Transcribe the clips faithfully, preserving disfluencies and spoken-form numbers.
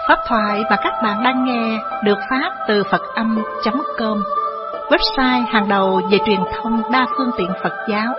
Pháp thoại mà các bạn đang nghe được phát từ Phật âm chấm com, website hàng đầu về truyền thông đa phương tiện Phật giáo.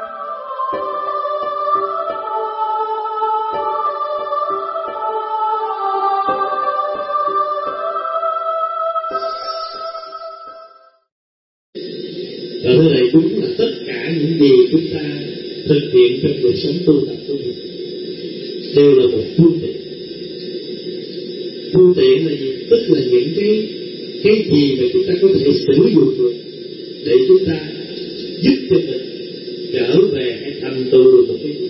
Và thế này đúng là tất cả những gì chúng ta thực hiện trong cuộc sống tu tập của mình đều là một phương tiện. Phương tiện là gì? Tức là những cái cái gì mà chúng ta có thể sử dụng được để chúng ta giúp cho mình trở về hay thành tựu được một cái.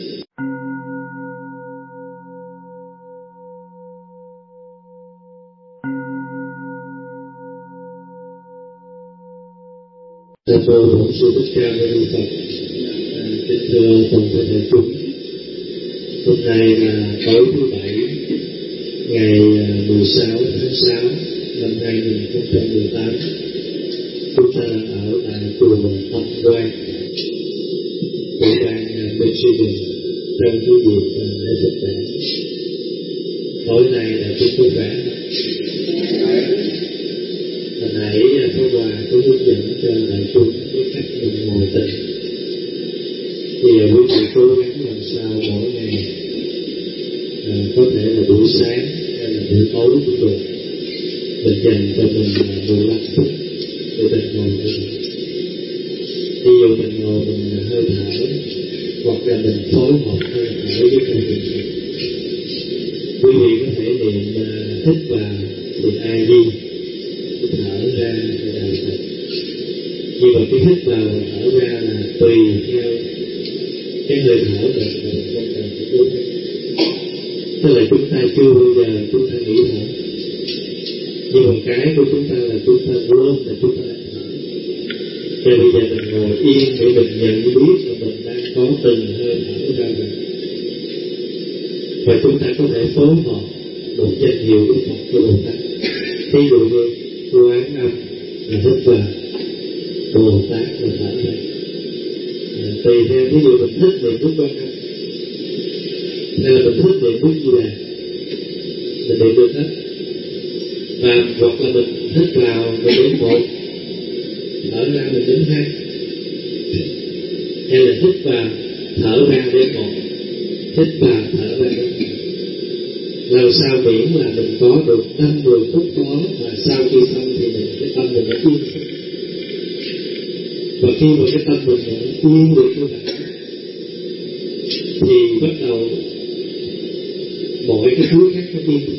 Nam mô Bổn Sư Thích Ca Mâu Ni Phật. Kính thưa toàn thể đại chúng, hôm nay là tối thứ bảy, ngày mười sáu tháng sáu năm hai nghìn không trăm mười tám. Chúng ta đang ở tại chùa Tâm Quang, tiểu bang Michigan, trong cái dịp lễ Phật đản. Tối nay là chúng tôi khỏe. Hồi nãy Pháp Hòa có hướng dẫn cho đại chúng cái cách mình ngồi tĩnh. Thì quý vị cố gắng làm sao mỗi ngày à, có thể là buổi sáng hay là buổi tối cũng được, mình dành cho mình mười lăm phút để mình ngồi tĩnh. Ví dụ mình ngồi mình hơi thở, hoặc là mình phối hợp hơi thở với công việc. Quý vị có thể niệm uh, hít vào thì A Di, thở ra thì đào Phật. Nhưng mà cái hít vào và thở ra là tùy theo cái hơi thở mình, mà mình không cần phải cố gắng. Tức là chúng ta chưa bao giờ chúng ta nghĩ thở, nhưng mà cái của chúng ta là chúng ta quên là chúng ta đang thở. Cho bây giờ mình ngồi yên để mình nhận biết là mình đang có từng hơi thở ra rồi. Và chúng ta có thể phối hợp một danh hiệu của Phật của Bồ Tát. Ví dụ như Quán Âm là hít vào, Bồ Tát là thở ra. À, tùy theo, ví dụ mình thích niệm Đức Quán Âm hay là mình thích niệm Đức Di Đà, mình niệm được hết. Và hoặc là mình hít vào mình đếm một, thở ra mình đếm hai, hay là hít vào thở ra đếm một, hít vào thở ra đếm hai. Làm sao miễn là mình có được năm mười phút đó, và sau khi xong thì mình cái tâm mình nó yên. Và khi mà cái tâm mình nó yên được như vậy thì bắt đầu mọi cái thứ khác nó yên.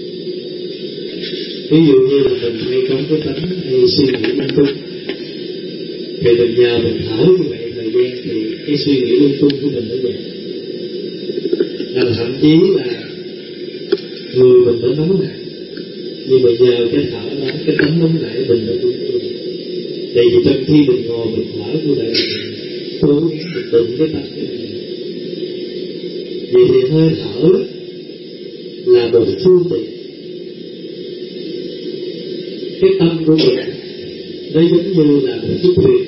Ví dụ như là mình hay có cái tánh hay suy nghĩ lung tung, thì mình nhờ mình thở như vậy thời gian thì cái suy nghĩ lung tung của mình nó giảm. Là thậm chí là người mình nó nóng nảy, nhưng mà nhờ cái thở đó, cái tánh nóng nảy mình nó cũng được. Tại vì trong khi mình ngồi mình thở của đây, cố gắng mình tịnh cái tâm của mình. Vậy thì hơi thở là một phương tiện. Cái tâm của mình nó giống như là một chiếc thuyền,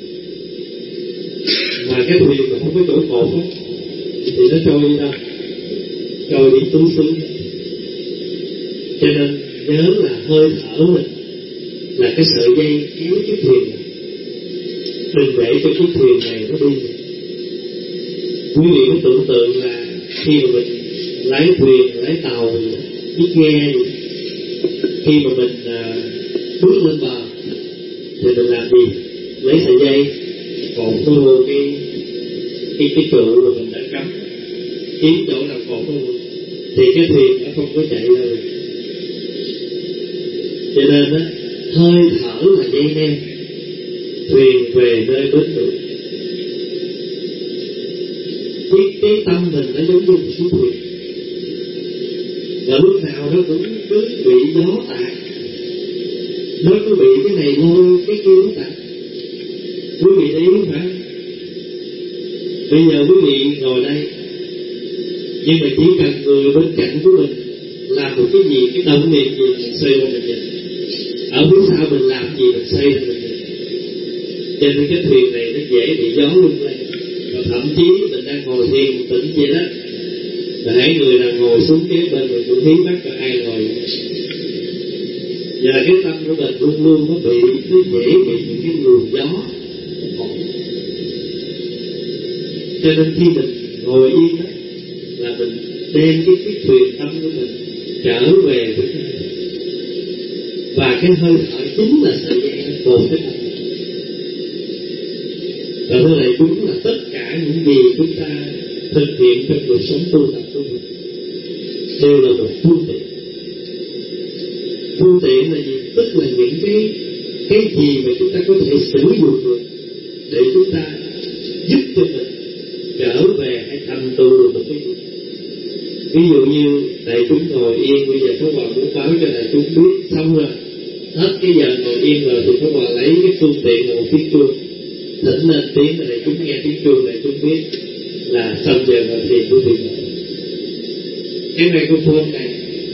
mà cái thuyền mà không có chỗ cột á thì nó trôi đi đâu? Trôi đi tứ xứ. Cho nên nhớ là hơi thở mình là cái sợi dây kéo chiếc thuyền này. Đừng để cho chiếc thuyền này nó đi. Quý vị có tưởng tượng là khi mà mình lái thuyền, lái tàu, chiếc ghe gì, khi mà mình à, bước lên bờ thì mình làm gì? Lấy sợi dây cột nó vô cái cái cái trụ mà mình đã cắm, kiếm chỗ nào cột nó vô thì cái thuyền nó không có chạy đâu được. Cho nên á, hơi thở là dây neo, thuyền về nơi bến được. Cái, cái tâm mình nó giống như một chiếc thuyền, và lúc nào nó cũng cứ bị gió tạt, nó cứ bị cái này lôi cái kia nó tạt. Quý vị thấy không phải? Bây giờ quý vị ngồi đây, nhưng mà chỉ cần người bên cạnh của mình làm một cái gì, cái động niệm gì mình xoay qua mình nhìn, ở phía sau mình làm gì mình xoay ra mình nhìn. Cho nên cái thuyền này nó dễ bị gió lung lên. Và thậm chí mình đang ngồi thiền tĩnh vậy đó, Và hãy người nào ngồi xuống kế bên mình cũng hí mắt và ai ngồi. Và cái tâm của mình luôn luôn nó bị, nó dễ bị những cái luồng gió. Cho nên khi mình ngồi yên đó, là mình đem cái, cái thuyền tâm của mình trở về với cái hơi. Và cái hơi thở chính là sợi dây cột cái tâm. Và thế này đúng là tất cả những gì chúng ta thực hiện trong cuộc sống tu tập của mình đều là một phương tiện. Phương tiện là gì? Tức là những cái cái gì mà chúng ta có thể sử dụng được để chúng ta giúp cho mình trở về hay thành tựu được một cái gì. Ví dụ như đại chúng ngồi yên, bây giờ các bạn muốn báo cho đại chúng biết xong rồi, hết cái giờ ngồi yên rồi thì các bạn lấy cái phương tiện là một tiếng chuông, thỉnh lên tiếng là đại chúng nghe tiếng chuông, đại chúng biết là xong giờ ngồi thiền của thiền. Cái microphone này,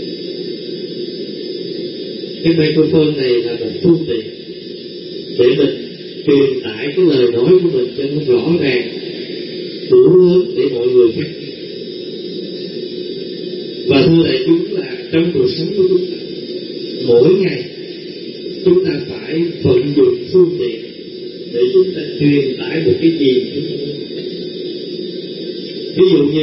cái microphone này là một phương tiện để mình truyền tải cái lời nói của mình cho nó rõ ràng, đủ lớn để mọi người nghe. Và thưa đại chúng là trong cuộc sống của chúng ta, mỗi ngày chúng ta phải vận dụng phương tiện để chúng ta truyền tải một cái gì. Ví dụ như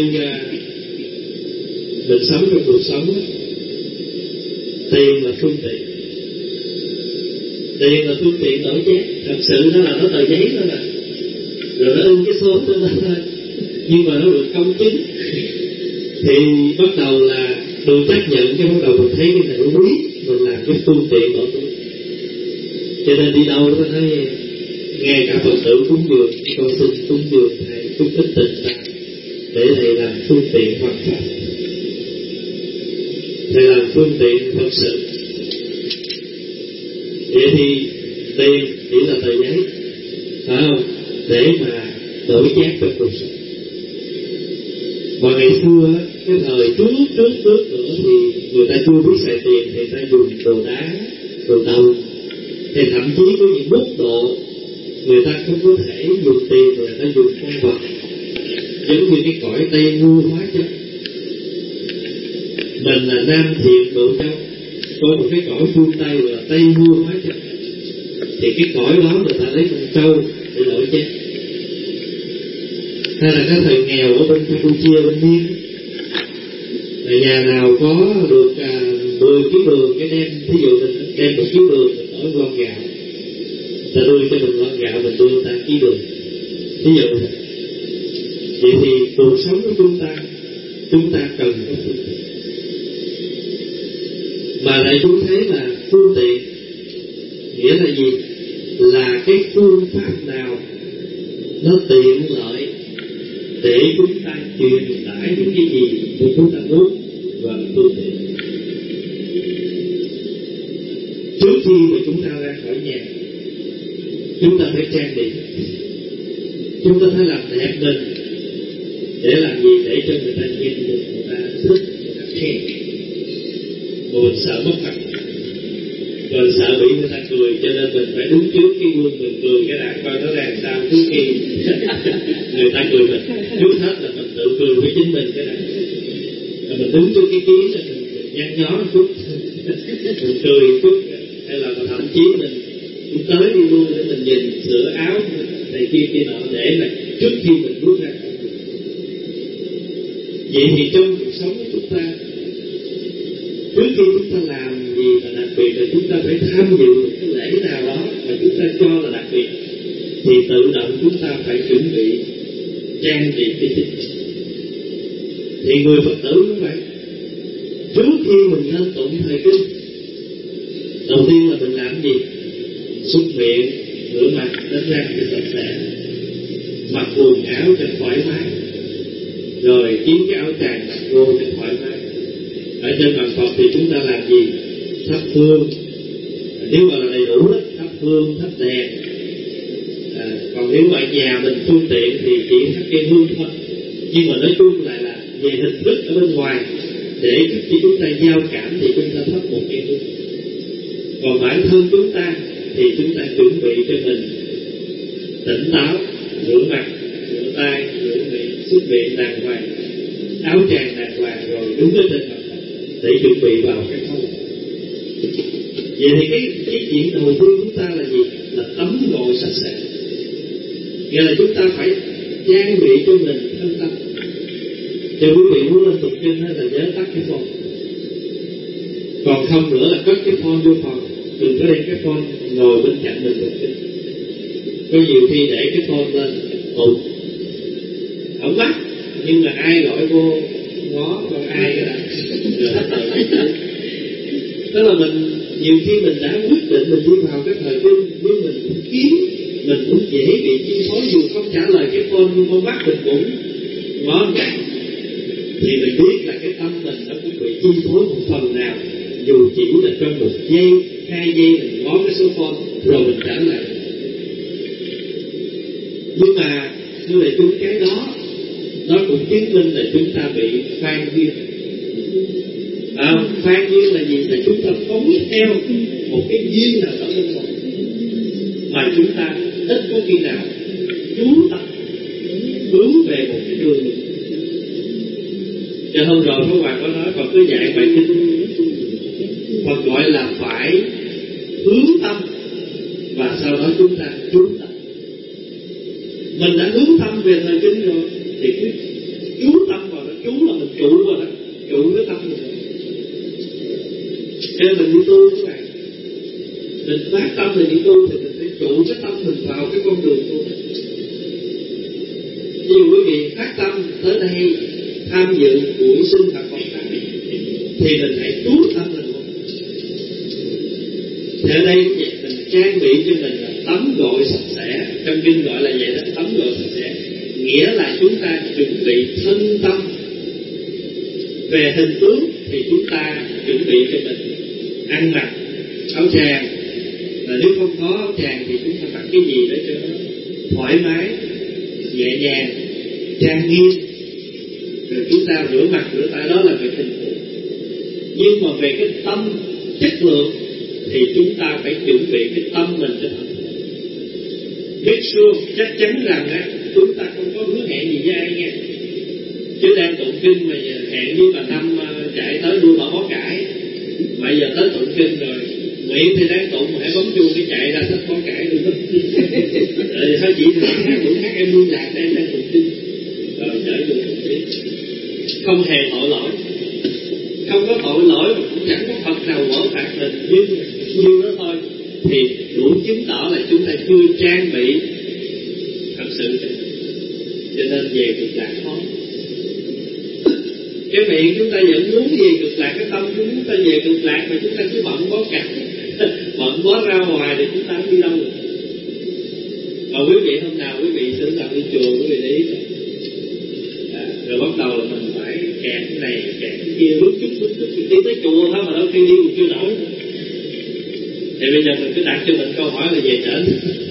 mình sống trong cuộc sống, tiền là phương tiện, tiền là phương tiện đổi chác. Thật sự nó là nó tờ giấy thôi mà, rồi nó in cái số đó thôi, nhưng mà nó được công chứng thì bắt đầu là được chấp nhận. Cái bắt đầu mình thấy cái này quý, mình làm cái phương tiện của tôi. Cho nên đi đâu nó thấy ngay cả Phật tử cúng dường, con xin cúng dường thầy chút ít tình ta để thầy làm phương tiện hoàn pháp, thầy làm phương tiện thật sự. Vậy thì tiền chỉ là tờ giấy, phải không? Để mà đổi chác trong cuộc sống. Và ngày xưa, cái thời trước trước trước nữa thì người ta chưa biết xài tiền, thì người ta dùng đồ đá, đồ đồng. Thì thậm chí có những mức độ người ta không có thể dùng tiền, người ta dùng con vật, giống như cái cõi Tây Ngu hóa chất. Mình là Nam Thiện Độ Châu, có một cái cõi phương Tây là Tây Ngu hóa chất. Thì cái cõi đó người ta lấy con trâu để đổi chác. Hay là cái thời nghèo ở bên Campuchia, bên Miên, nhà nào có được à, mười ký đường, cái đem, thí dụ mình đem một ký đường, mình đổi lon gạo, ta đưa cho mình lon gạo, mình đưa ta ký đường, thí dụ. Vậy thì cuộc sống của chúng ta, chúng ta cần có phương tiện. Mà lại chúng thấy là phương tiện nghĩa là gì? Là cái phương pháp nào nó tiện lợi để chúng ta truyền tải những cái gì mà chúng ta muốn và phương tiện. Trước khi mà chúng ta ra khỏi nhà, chúng ta phải trang điểm, chúng ta phải làm đẹp mình. Để làm gì? Để cho người ta nhìn được, người ta thích, người ta khen. Mà mình sợ mất mặt, mình sợ bị người ta cười, cho nên mình phải đứng trước cái gương mình cười cái đã, coi nó ra sao trước khi người ta cười mình. Trước hết là mình tự cười với chính mình cái đã, rồi mình đứng trước cái kiến rồi mình, mình nhăn nhó một chút, mình cười một chút, hay là thậm chí mình cũng tới đi luôn để mình nhìn sửa áo này kia kia nọ, để mà trước khi mình bước ra. Vậy thì trong cuộc sống của chúng ta, trước khi chúng ta làm gì là đặc biệt, là chúng ta phải tham dự một cái lễ nào đó mà chúng ta cho là đặc biệt, thì tự động chúng ta phải chuẩn bị trang bị cái chính. Thì người Phật tử cũng vậy, trước khi mình lên tụng thời kinh, đầu tiên là mình làm gì? Xúc miệng, rửa mặt, đánh răng cho sạch sẽ, mặc quần áo cho thoải mái, rồi kiếm cái áo tràng mặc vô cho thoải mái. Ở trên bàn Phật thì chúng ta làm gì? Thắp hương, nếu mà là đầy đủ đó, thắp hương, thắp đèn. À, còn nếu mà ở nhà mình phương tiện thì chỉ thắp cây hương thôi. Nhưng mà nói chung lại là về hình thức ở bên ngoài, để khi chúng ta giao cảm thì chúng ta thắp một cây hương. Còn bản thân chúng ta thì chúng ta chuẩn bị cho mình tỉnh táo, rửa mặt, rửa tay, rửa miệng, xuất miệng đàng hoàng, áo tràng đàng hoàng rồi đứng ở trên mặt đất để chuẩn bị vào cái phong. Vậy thì cái cái chuyện đầu tiên chúng ta là gì? Là tắm gội sạch sẽ. Nghĩa là chúng ta phải trang bị cho mình thân tâm. Cho quý vị muốn lên tụng kinh là nhớ tắt cái phone. Còn không nữa là cất cái phone vô phòng. Đừng có đem cái phone ngồi bên cạnh mình tụng kinh. Có nhiều khi để cái phone lên tụng không bắt, nhưng mà ai gọi vô ngó còn ai cái đã. Tức là mình nhiều khi mình đã quyết định mình đi vào cái thời kinh, nhưng mình cũng kiếm, mình cũng dễ bị chi phối, dù không trả lời cái phone nhưng con mắt mình cũng ngó ngàng. Thì mình biết là cái tâm mình nó cũng bị chi phối một phần nào, dù chỉ là trong một giây, hai giây mình ngó cái số phone rồi mình trả lời. Nhưng mà như vậy chúng cái đó nó cũng chứng minh là chúng ta bị phan duyên. À, phan duyên là gì? Là chúng ta phóng theo một cái duyên nào đó bên ngoài, mà chúng ta ít có khi nào chú tâm hướng về một cái đường. Cho hôm rồi Pháp Hòa có nói còn cứ dạy bài kinh Phật gọi là phải hướng tâm, và sau đó chúng ta chú tâm. Mình đã hướng tâm về thời kinh rồi thì cứ chú tâm vào đó. Chú là mình trụ vào đó, trụ cái tâm mình. Cho nên mình đi tu các bạn, mình phát tâm mình đi tu thì mình phải trụ cái tâm mình vào cái con đường tu. Nhiều quý vị phát tâm tới đây tham dự buổi sinh hoạt Phật pháp thì mình hãy chú tâm mình một. Thì ở đây mình trang bị cho mình là tắm gội sạch sẽ. Trong kinh gọi là vậy đó, tắm gội sạch sẽ. Nghĩa là chúng ta chuẩn bị thân tâm. Về hình tướng thì chúng ta chuẩn bị cho mình ăn mặc áo tràng, là nếu không có áo tràng thì chúng ta mặc cái gì để cho nó thoải mái, nhẹ nhàng, trang nghiêm. Rồi chúng ta rửa mặt rửa tay, đó là về hình tượng. Nhưng mà về cái tâm chất lượng thì chúng ta phải chuẩn bị cái tâm mình cho thật. Biết sure chắc chắn rằng á, chúng ta không có hứa hẹn gì với ai nha. Chứ đang tụng kinh mà hẹn với bà Năm chạy tới đua bỏ bó cải, mà giờ tới tụng kinh rồi miệng thì đang tụng mà hãy bấm chuông cái chạy ra thích bó cải luôn đó. Rồi thôi chị hát tụng hát em liên lạc đang đang tụng kinh rồi chở vô tụng kinh. Không hề tội lỗi, không có tội lỗi mà cũng chẳng có Phật nào bỏ phạt mình, nhưng như đó thôi thì đủ chứng tỏ là chúng ta chưa trang bị thật sự. Cho nên về cực lạc khó. Cái miệng chúng ta vẫn muốn về cực lạc, cái tâm chúng ta về cực lạc mà chúng ta cứ bận bó cặp, bận bó ra ngoài thì chúng ta không đi đâu được. Còn quý vị hôm nào quý vị xử làm đi chùa quý vị để ý rồi. À, rồi bắt đầu là mình phải kẹt cái này kẹt cái kia, bước chút bước chút đi tới chùa thôi mà đôi khi đi cũng chưa nổi. Thì bây giờ mình cứ đặt cho mình câu hỏi là về trển.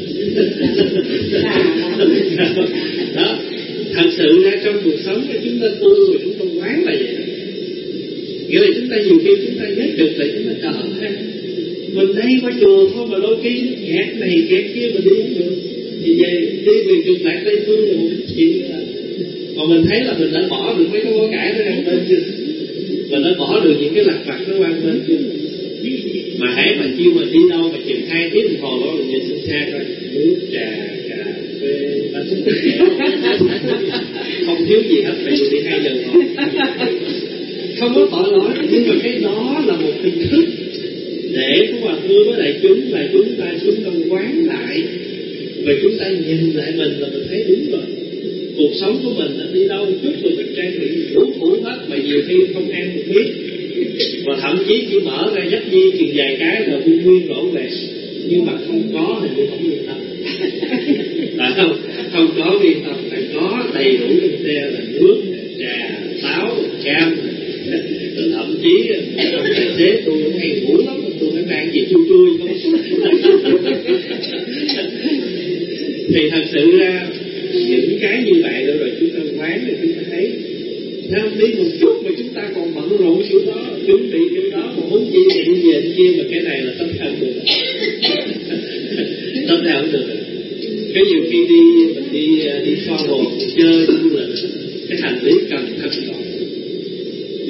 Đó, thật sự ra trong cuộc sống chúng ta tu rồi chúng ta quán là vậy. Nghĩa là chúng ta nhiều khi chúng ta nhớ cực lại chúng ta sợ ha. Mình đây qua chùa thôi mà đôi khi kẹt này kẹt kia mình đi không được. Thì về đi về cực lạc Tây Phương là một chuyện là. Còn mình thấy là mình đã bỏ được mấy cái bó cải nó ăn bên chưa? Mình đã bỏ được những cái lặt vặt nó ăn bên chưa? Mà hãy mà chiêu mà đi đâu mà chừng hai tiếng đồng hồ đó mình nhìn xa xa coi nước trà cà phê bánh không thiếu gì hết, phải đi hai giờ thôi. Không có tội lỗi, nhưng mà cái đó là một hình thức để Phú Hòa thưa với đại chúng là chúng ta chúng ta quán lại và chúng ta nhìn lại mình là mình thấy đúng rồi. Cuộc sống của mình đã đi đâu chút rồi mình trang bị đủ đủ hết, mà nhiều khi không ăn được biết, và thậm chí chỉ mở ra dắt di chừng vài cái rồi nguyên nguyên đổ về, nhưng mà không có thì tôi không yên tâm. Phải không? Không có yên tâm, phải có đầy đủ trong xe là nước, trà, táo, cam, rồi thậm chí ông tài xế tôi cũng hay ngủ lắm, tôi phải mang gì chui chui không. Thì thật sự ra những cái như vậy rồi, rồi chúng ta quán rồi chúng ta thấy Nam đi một chút mà chúng ta còn bận rộn chỗ đó, chuẩn bị chỗ đó, mà muốn chi thì đi về kia, mà cái này là tâm theo được. Tâm theo không được. Cái nhiều khi đi mình đi đi travel chơi du lịch, cái hành lý cần thật gọn.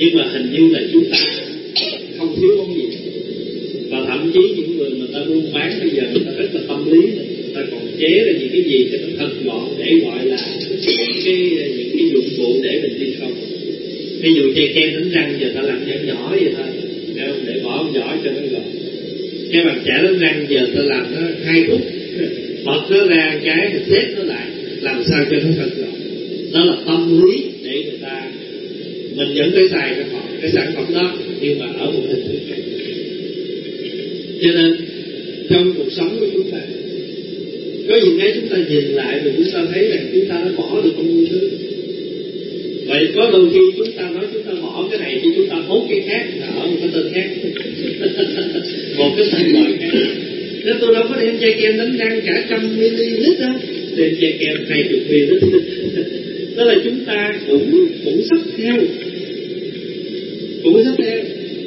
Nhưng mà hình như là chúng ta không thiếu món gì. Và thậm chí những người mà ta buôn bán bây giờ người ta rất là tâm lý, người ta còn chế ra những cái gì cho nó thật gọn để gọi là những cái những cái dụng cụ để mình đi không. Ví dụ chai kem đánh răng giờ ta làm nhỏ nhỏ vậy thôi, để bỏ vỏ cho nó gọn. Cái bàn chải đánh răng giờ ta làm nó hai phút, bật nó ra cái mình xếp nó lại, làm sao cho nó thật gọn. Đó là tâm lý để người ta, mình vẫn phải xài cái họ cái sản phẩm đó, nhưng mà ở một hình thức khác. Cho nên trong cuộc sống của chúng ta có những cái chúng ta nhìn lại và chúng ta thấy rằng chúng ta đã bỏ được bao nhiêu thứ. Vậy có đôi khi chúng ta nói chúng ta bỏ cái này thì chúng ta hốt cái khác, ở một cái tên khác, một cái tên gọi khác. Nên tôi đâu có đem chai kem đánh răng cả trăm ml đâu, đem chai kem hai chục ml. Đó là chúng ta cũng cũng sắp theo, cũng sắp theo.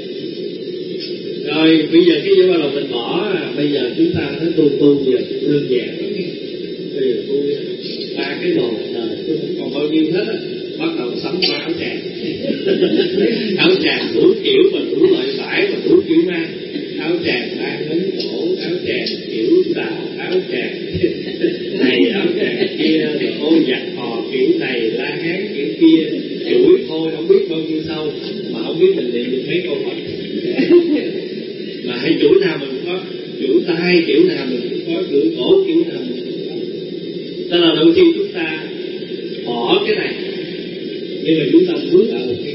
Rồi bây giờ cái gì bắt đầu mình bỏ, à, bây giờ chúng ta nó tu tu giờ đơn giản lắm nghe. Bây giờ tôi ba cái đồ đời tôi không còn bao nhiêu hết á, bắt đầu sắm qua áo tràng. Áo tràng đủ kiểu và đủ loại vải và đủ kiểu mang. Áo tràng ba ngấn cổ, áo tràng kiểu tàu, áo tràng này, áo tràng kia, rồi ô giặt hò kiểu này, la hán kiểu kia, chuỗi thôi không biết bao nhiêu sâu, mà không biết mình niệm được mấy câu Phật. Mà hay chuỗi nào mình cũng có, chuỗi tay kiểu nào mình cũng có, chuỗi cổ kiểu nào mình cũng có. Đó là đôi khi chúng ta bỏ cái này, nhưng mà chúng ta bước ở một cái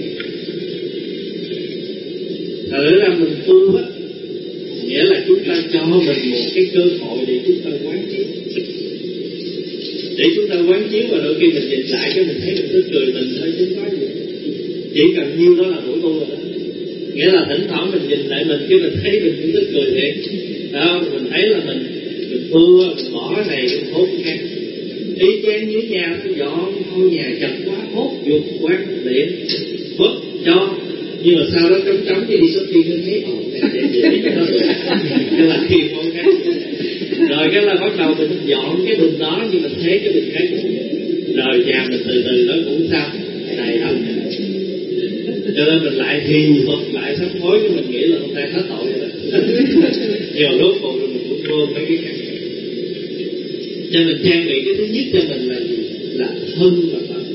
thật ra mình tu á, nghĩa là chúng ta cho mình một cái cơ hội để chúng ta quán chiếu, để chúng ta quán chiếu và đôi khi mình nhìn lại cái mình thấy mình cứ cười mình thôi chứ không có gì, chỉ cần nhiêu đó là đủ tu rồi đó. Nghĩa là thỉnh thoảng mình nhìn lại mình cái mình thấy mình cũng tức cười thiệt, đó, mình thấy là mình mình tu mình bỏ cái này mình hốt cái khác. Y chang như nhà tôi dọn thôi, nhà chật quá hốt dục quán điện hốt cho, nhưng mà sau đó chấm chấm cái đi số tiền nó thấy ồ để để cho nó cái là khi không khác. Rồi cái là bắt đầu mình dọn cái bình đó nhưng mình thấy cái bình khác, rồi nhà mình từ từ nó cũng sao đầy ắp. Cho nên mình lại thì hoặc lại sám hối, nhưng mình nghĩ là hôm nay hết tội rồi đó. Nhưng mà rốt cuộc rồi mình cũng quên mấy cái khác. Cho mình trang bị cái thứ nhất cho mình là gì? Là thân và tâm.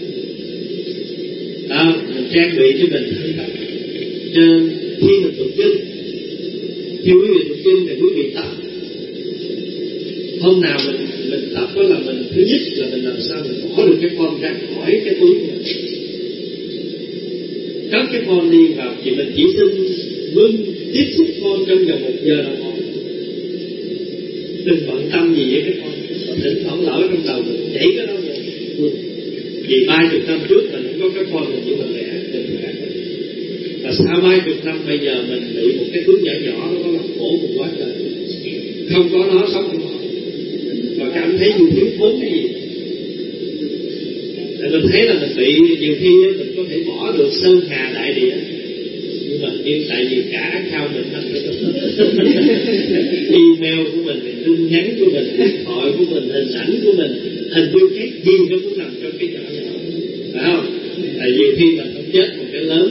Đó, mình trang bị cho mình thân tâm. Cho nên khi mình tụng kinh, khi quý vị tụng kinh thì quý vị tập. Hôm nào mình mình tập đó là mình thứ nhất là mình làm sao mình bỏ được cái phone ra khỏi cái túi của mình. Cất cái phone đi vào, thì mình chỉ xin ngưng tiếp xúc phone trong vòng một giờ đồng hồ. Đừng bận tâm gì với cái phone. Thỉnh thoảng lỡ trong đầu mình chảy cái đó rồi. Vì ba chục năm trước mình không có cái phone mình chỉ mình lẻ, đừng lẻ. Và sau ba chục năm bây giờ mình bị một cái túi nhỏ nhỏ nó có làm khổ một quá trời. Không có nó sống không có. Và cảm thấy nhiều thiếu thốn cái gì. Tại mình thấy là mình bị nhiều khi mình có thể bỏ được sơn hà đại địa, nhưng mà nhưng tại vì cả account mình thành email của mình, tin nhắn của mình, điện thoại của mình, hình ảnh của mình, hình dung khác gì nó cũng nằm trong cái nhỏ nhỏ, phải không? Tại vì khi mình không chết một cái lớn,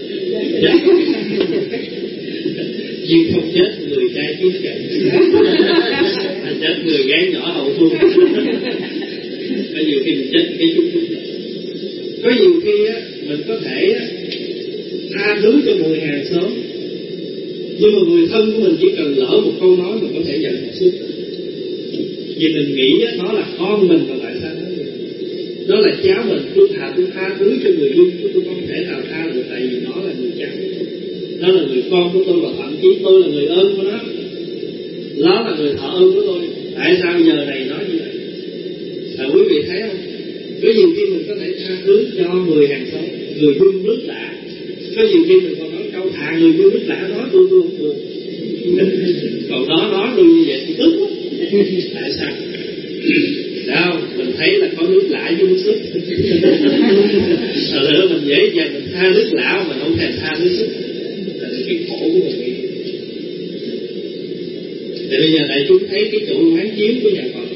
nhưng không chết người trai chiến trận, mà chết người gái nhỏ hậu phương. Có nhiều khi mình chết cái chút chút. Có nhiều khi á, mình có thể á, tha thứ cho người hàng xóm, nhưng mà người thân của mình chỉ cần lỡ một câu nói mình có thể giận một chút. Vì mình nghĩ á, nó là con mình, mà tại sao nó vậy? Nó là cháu mình, tôi thà tôi tha thứ cho người dung, tôi không thể nào tha được, tại vì nó là người cháu của tôi, nó là người con của tôi, và thậm chí tôi là người ơn của nó, nó là người thọ ơn của tôi. Tại sao giờ này nói như vậy? Là quý vị thấy không? Có nhiều khi mình có thể tha thứ cho người hàng xóm, người dung nước lạ. Có nhiều khi mình còn nói câu thà người dung nước lạ nói tôi tôi không được. Còn đó nói tôi như vậy thì tức lắm. Tại sao? Đâu, mình thấy là có nước lạ với nước súp. Rồi nữa mình dễ dàng mình tha nước lạ, mình không thèm tha nước súp. Là cái khổ của mình. Thì bây giờ đại chúng thấy cái chỗ quán chiếu của nhà Phật.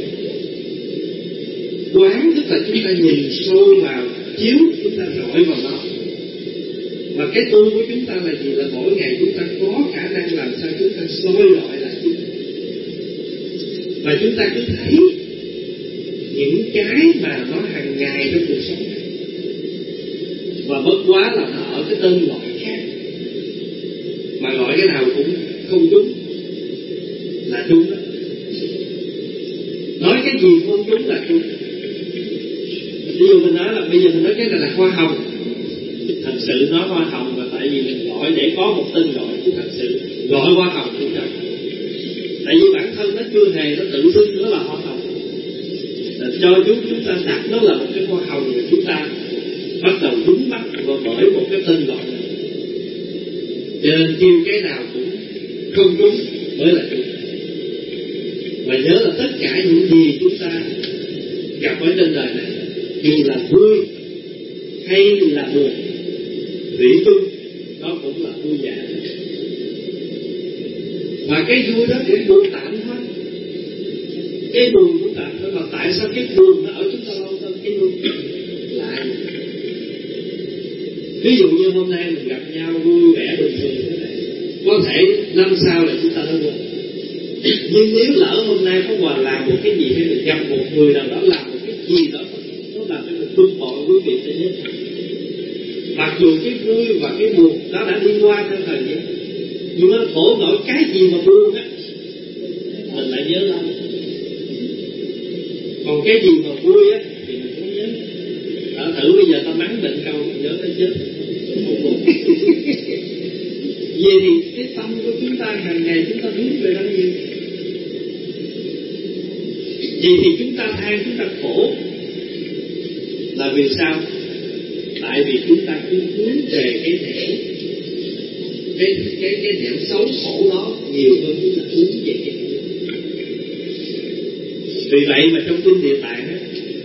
Quán tức là chúng ta nhìn sâu vào, chiếu chúng ta rọi vào nó. Và cái tu của chúng ta là gì? Là mỗi ngày chúng ta có khả năng làm sao chúng ta soi rọi lại chúng ta. Và chúng ta cứ thấy những cái mà nó hàng ngày trong cuộc sống này. Và bất quá là nó ở cái tên gọi khác, mà gọi cái nào cũng không đúng là đúng đó. Nói cái gì không đúng là đúng. Ví dụ mình nói là bây giờ mình nói cái này là hoa hồng. Thật sự nói hoa hồng là tại vì mình gọi để có một tên gọi, chứ thật sự gọi hoa hồng cũng được. Tại vì bản thân nó chưa hề nó tự xưng nó là hoa hồng, là cho chúng chúng ta đặt nó là một cái hoa hồng, và chúng ta bắt đầu đúng bắt bởi một cái tên gọi này. Cho nên kêu cái nào cũng không đúng mới là đúng. Và nhớ là tất cả những gì chúng ta gặp ở trên đời này, dù là vui hay là buồn, thủy chung nó cũng là vui giả. Và cái vui đó cũng buồn tạm thôi, cái buồn cũng tạm thôi. Mà tại sao cái buồn nó ở chúng ta lâu hơn cái vui lại? Ví dụ như hôm nay mình gặp nhau vui vẻ bình thường thế này, có thể năm sau là chúng ta đã quên. Nhưng nếu lỡ hôm nay có Hòa làm một cái gì, hay mình gặp một người nào đó làm một cái gì đó nó làm cho mình bực bội, quý vị sẽ nhớ. Mặc dù cái vui và cái buồn nó đã đi qua theo thời gian, nhưng nó khổ nổi cái gì mà buồn á mình lại nhớ lắm. Còn cái gì mà vui á thì mình không nhớ. Đó, thử bây giờ ta mắng bệnh câu mình nhớ tới chết. Vậy thì cái tâm của chúng ta hàng ngày chúng ta hướng về đâu nhiều? Vậy thì chúng ta than, chúng ta khổ là vì sao? Tại vì chúng ta cứ hướng về cái nẻo cái cái cái nẻo xấu khổ đó nhiều hơn chúng ta hướng về cái nẻo. Vì vậy mà trong kinh Địa Tạng á,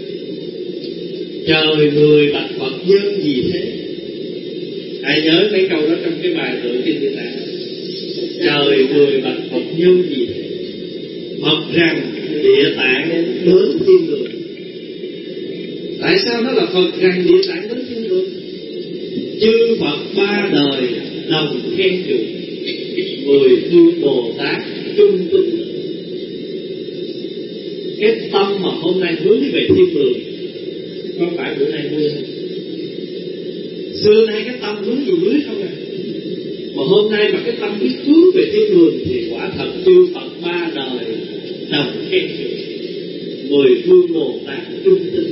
trời người bạch Phật nhân gì thế? Ai nhớ mấy câu đó trong cái bài tựa kinh Địa Tạng? Trời người bạch Phật nhân gì thế? Phật rằng Địa Tạng đến thiên đường. Tại sao nó là Phật rằng Địa Tạng đến thiên đường? Chư Phật ba đời đồng khen trường, mười phương Bồ Tát chung tinh. Cái tâm mà hôm nay hướng về thiên đường có phải bữa nay vui không? Xưa nay cái tâm hướng gì dưới không à? Mà hôm nay mà cái tâm biết hướng về thiên đường thì quả thật chư Phật ba đời đồng khen trường, mười phương Bồ Tát chung tinh.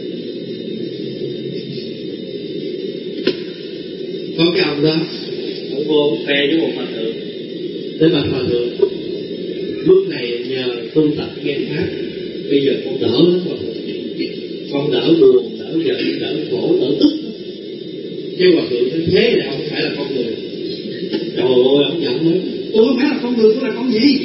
Có cái ông đó, ông vô ông khoe với một hòa thượng, tới bạch hòa thượng, lúc này nhờ tu tập nghe pháp, bây giờ con đỡ lắm rồi, con đỡ buồn, đỡ giận, đỡ khổ, đỡ tức. Cái hòa thượng như thế này ông phải là con người. Trời ơi, ông giận lắm. Tôi không phải là con người, tôi là con gì?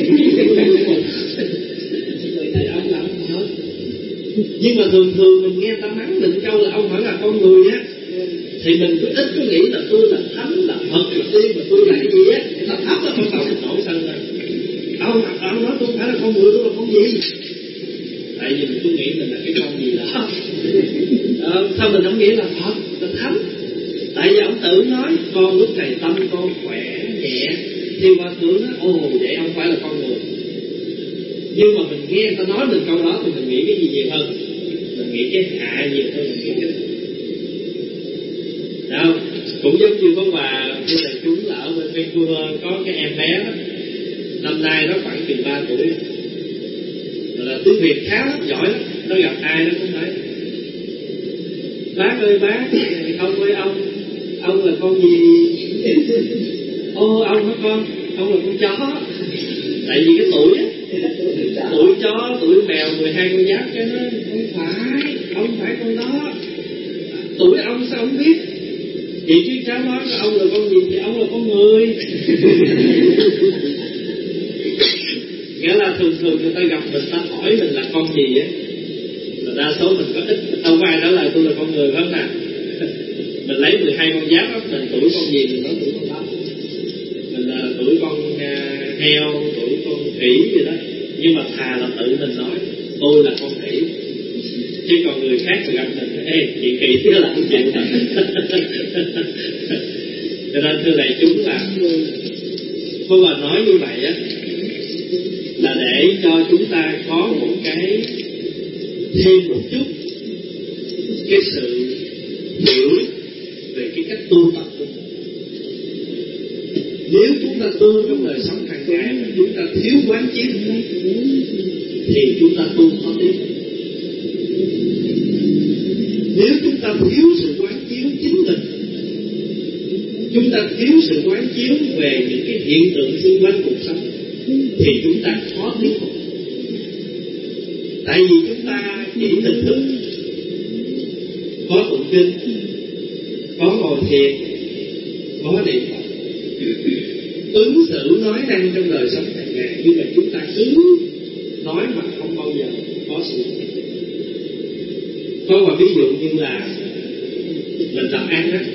Ông là ông hết. Nhưng mà thường thường mình nghe ta mắng định câu là ông phải là con người á, thì mình cứ ít có nghĩ là tôi là thánh, là Phật, là tiên, mà tôi là cái gì á, là thấp đó, không cần nổi sân rồi. Ông, ông nói tôi phải là con người, tôi là con gì? Tại vì mình cứ nghĩ mình là cái con gì đó. Ờ, sao mình không nghĩ là Phật, là thánh? Tại vì ông tự nói, con lúc này tâm con khỏe, nhẹ, thì hòa thượng nói, ồ, vậy ông phải là con người. Nhưng mà mình nghe người ta nói mình câu đó thì mình nghĩ cái gì nhiều hơn? Mình nghĩ cái hạ nhiều hơn, mình nghĩ cái đâu, cũng giống như có bà cô đại chúng là ở bên Vancouver có cái em bé đó, năm nay nó khoảng chừng ba tuổi, là tiếng Việt khá lắm, giỏi lắm, nó gặp ai nó cũng nói bác ơi bác, ông ơi ông, ông là con gì? Ô ông hả con? Ông là con chó. Tại vì cái tuổi á, tuổi chó, tuổi mèo, mười hai con giáp, cái nó không phải, ông phải con đó. Tuổi ông sao không biết? Vậy chứ cháu nói là ông là con gì thì ông là con người. Nghĩa là thường thường người ta gặp mình, ta hỏi mình là con gì á, là đa số mình có ít, đâu có ai nói là tôi là con người phải không nào? Mình lấy mười hai con giáp đó, mình tuổi con gì mình nói tuổi con đó, mình là tuổi con uh, heo, tuổi con khỉ gì đó. Nhưng mà thà là tự mình nói tôi là con khỉ, chứ còn người khác gặp mình, ê chị khỉ chứ là không chịu. Cho nên thưa đại chúng là cô bà nói như vậy á, là để cho chúng ta có một cái thêm một chút cái sự hiểu về cái cách tu tập của mình. Nếu chúng ta tu trong đời sống hàng ngày mà chúng ta thiếu quán chiếu thì chúng ta tu khó tiến. Nếu chúng ta thiếu sự quán chiếu chính mình, chúng ta thiếu sự quán chiếu về những cái hiện tượng xung quanh cuộc sống, thì chúng ta khó tiến bộ. Tại vì chúng ta chỉ hình thức, có tụng kinh, có ngồi thiền, có niệm Phật, ứng xử nói năng trong đời sống hàng ngày, nhưng mà chúng ta cứ nói mà không bao giờ có sự. Có một ví dụ như là mình làm ăn đó,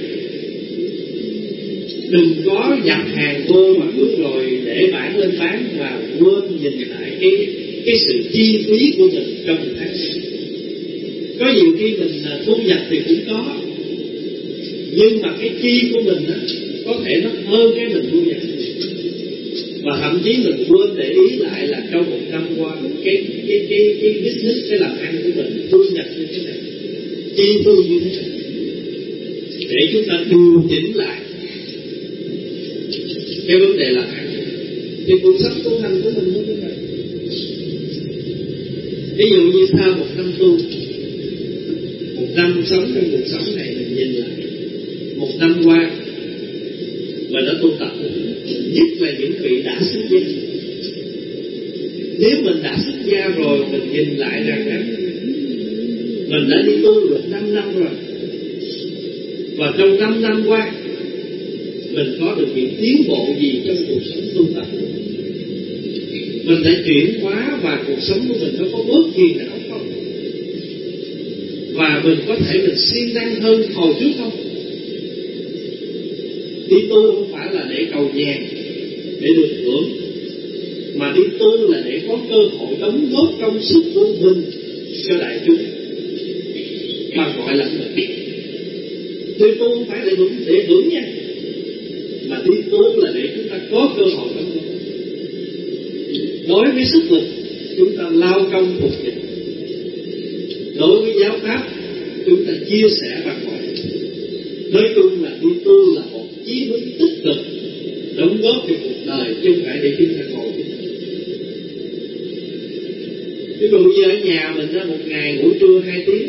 đừng có nhập hàng vô mà cứ rồi để bản lên bán mà quên nhìn lại cái cái sự chi phí của mình trong một tháng. Có nhiều khi mình thu nhập thì cũng có, nhưng mà cái chi của mình á, có thể nó hơn cái mình thu nhập. Và thậm chí mình quên để ý lại là trong một năm qua cái cái cái cái business, cái làm ăn của mình thu nhập như thế nào, chi tiêu như thế nào, để chúng ta điều chỉnh lại cái vấn đề làm ăn. Thì cuộc sống tu hành của mình cũng như vậy. Ví dụ như sau một năm tu, một năm sống trong cuộc sống này, mình nhìn lại một năm qua mình đã tu tập, nhất là những vị đã xuất gia. Nếu mình đã xuất gia rồi, mình nhìn lại rằng đó, mình đã đi tu được năm năm rồi, và trong năm năm qua mình có được những tiến bộ gì trong cuộc sống tu tập? Mình đã chuyển hóa và cuộc sống của mình nó có bớt phiền não không? Và mình có thể mình siêng năng hơn hồi trước không? Đi tu không phải là để cầu nhàn, để được hưởng, mà đi tu là để có cơ hội đóng góp công sức của mình cho đại chúng, mà gọi là mình. Đi tu không phải để hưởng, để hưởng nha, mà đi tu là để chúng ta có cơ hội đóng góp. Đối với sức lực, chúng ta lao công phục dịch. Đối với giáo pháp, chúng ta chia sẻ bằng ngoại. Nói chung là đi tu là một chí hướng tích cực, đóng góp cho cuộc đời, chứ không phải để chúng ta ngồi. Ví dụ như ở nhà mình đó, một ngày ngủ trưa hai tiếng,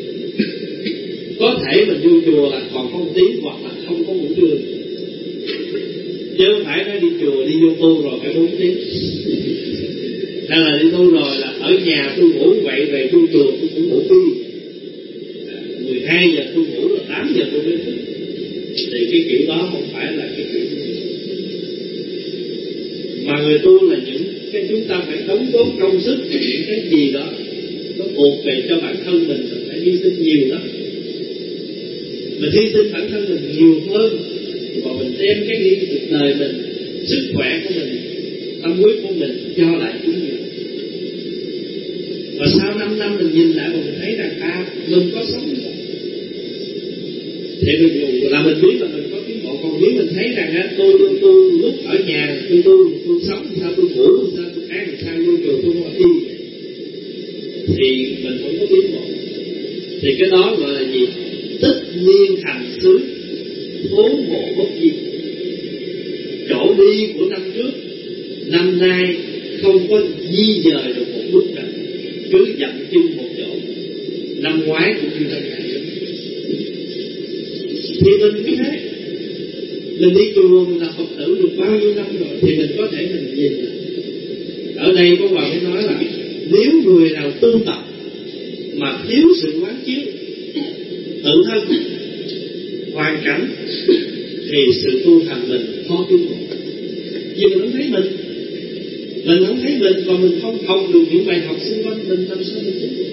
có thể mình vô chùa là còn có một tiếng, hoặc là không có ngủ trưa. Chứ không phải nói đi chùa, đi vô tu rồi phải bốn tiếng. Hay là đi tu rồi là ở nhà tôi ngủ vậy, về tu chùa tôi cũng ngủ đi. mười hai giờ tôi ngủ là tám giờ tôi mới thức. Thì cái kiểu đó không phải là cái kiểu. Mà người tu là những cái chúng ta phải đóng góp công sức những cái gì đó nó thuộc về cho bản thân mình, mình phải hy sinh nhiều lắm. Mình hy sinh bản thân mình nhiều hơn, và mình đem cái đi cuộc đời mình, sức khỏe của mình, tâm huyết của mình cho lại chúng nhiều. Và sau năm năm mình nhìn lại mình thấy rằng à, mình có sống như vậy. Thì mình là mình biết là mình có tiến bộ. Còn nếu mình thấy rằng á, tôi tôi tôi lúc ở nhà tôi tôi tôi sống sao, tôi ngủ sao, tôi ăn sao, vô trường tôi ngồi đi, thì mình không có tiến bộ. Thì cái đó gọi là gì? Tất nhiên hành xứ, thố ngộ bất diệt. Chỗ đi của năm trước, năm nay không có di dời được một bước nào, cứ dậm chân một chỗ. Năm ngoái cũng như năm nay. Thì mình cứ thế, mình đi chùa, mình là Phật tử được bao nhiêu năm rồi, thì mình có thể mình nhìn lại. Ở đây có bà mới nói là nếu người nào tu tập mà thiếu sự quán chiếu tự thân, hoàn cảnh, thì sự tu hành mình khó tiến bộ. Vì mình không thấy mình, mình không thấy mình, và mình không học được những bài học xung quanh mình, làm sao mình tiến bộ?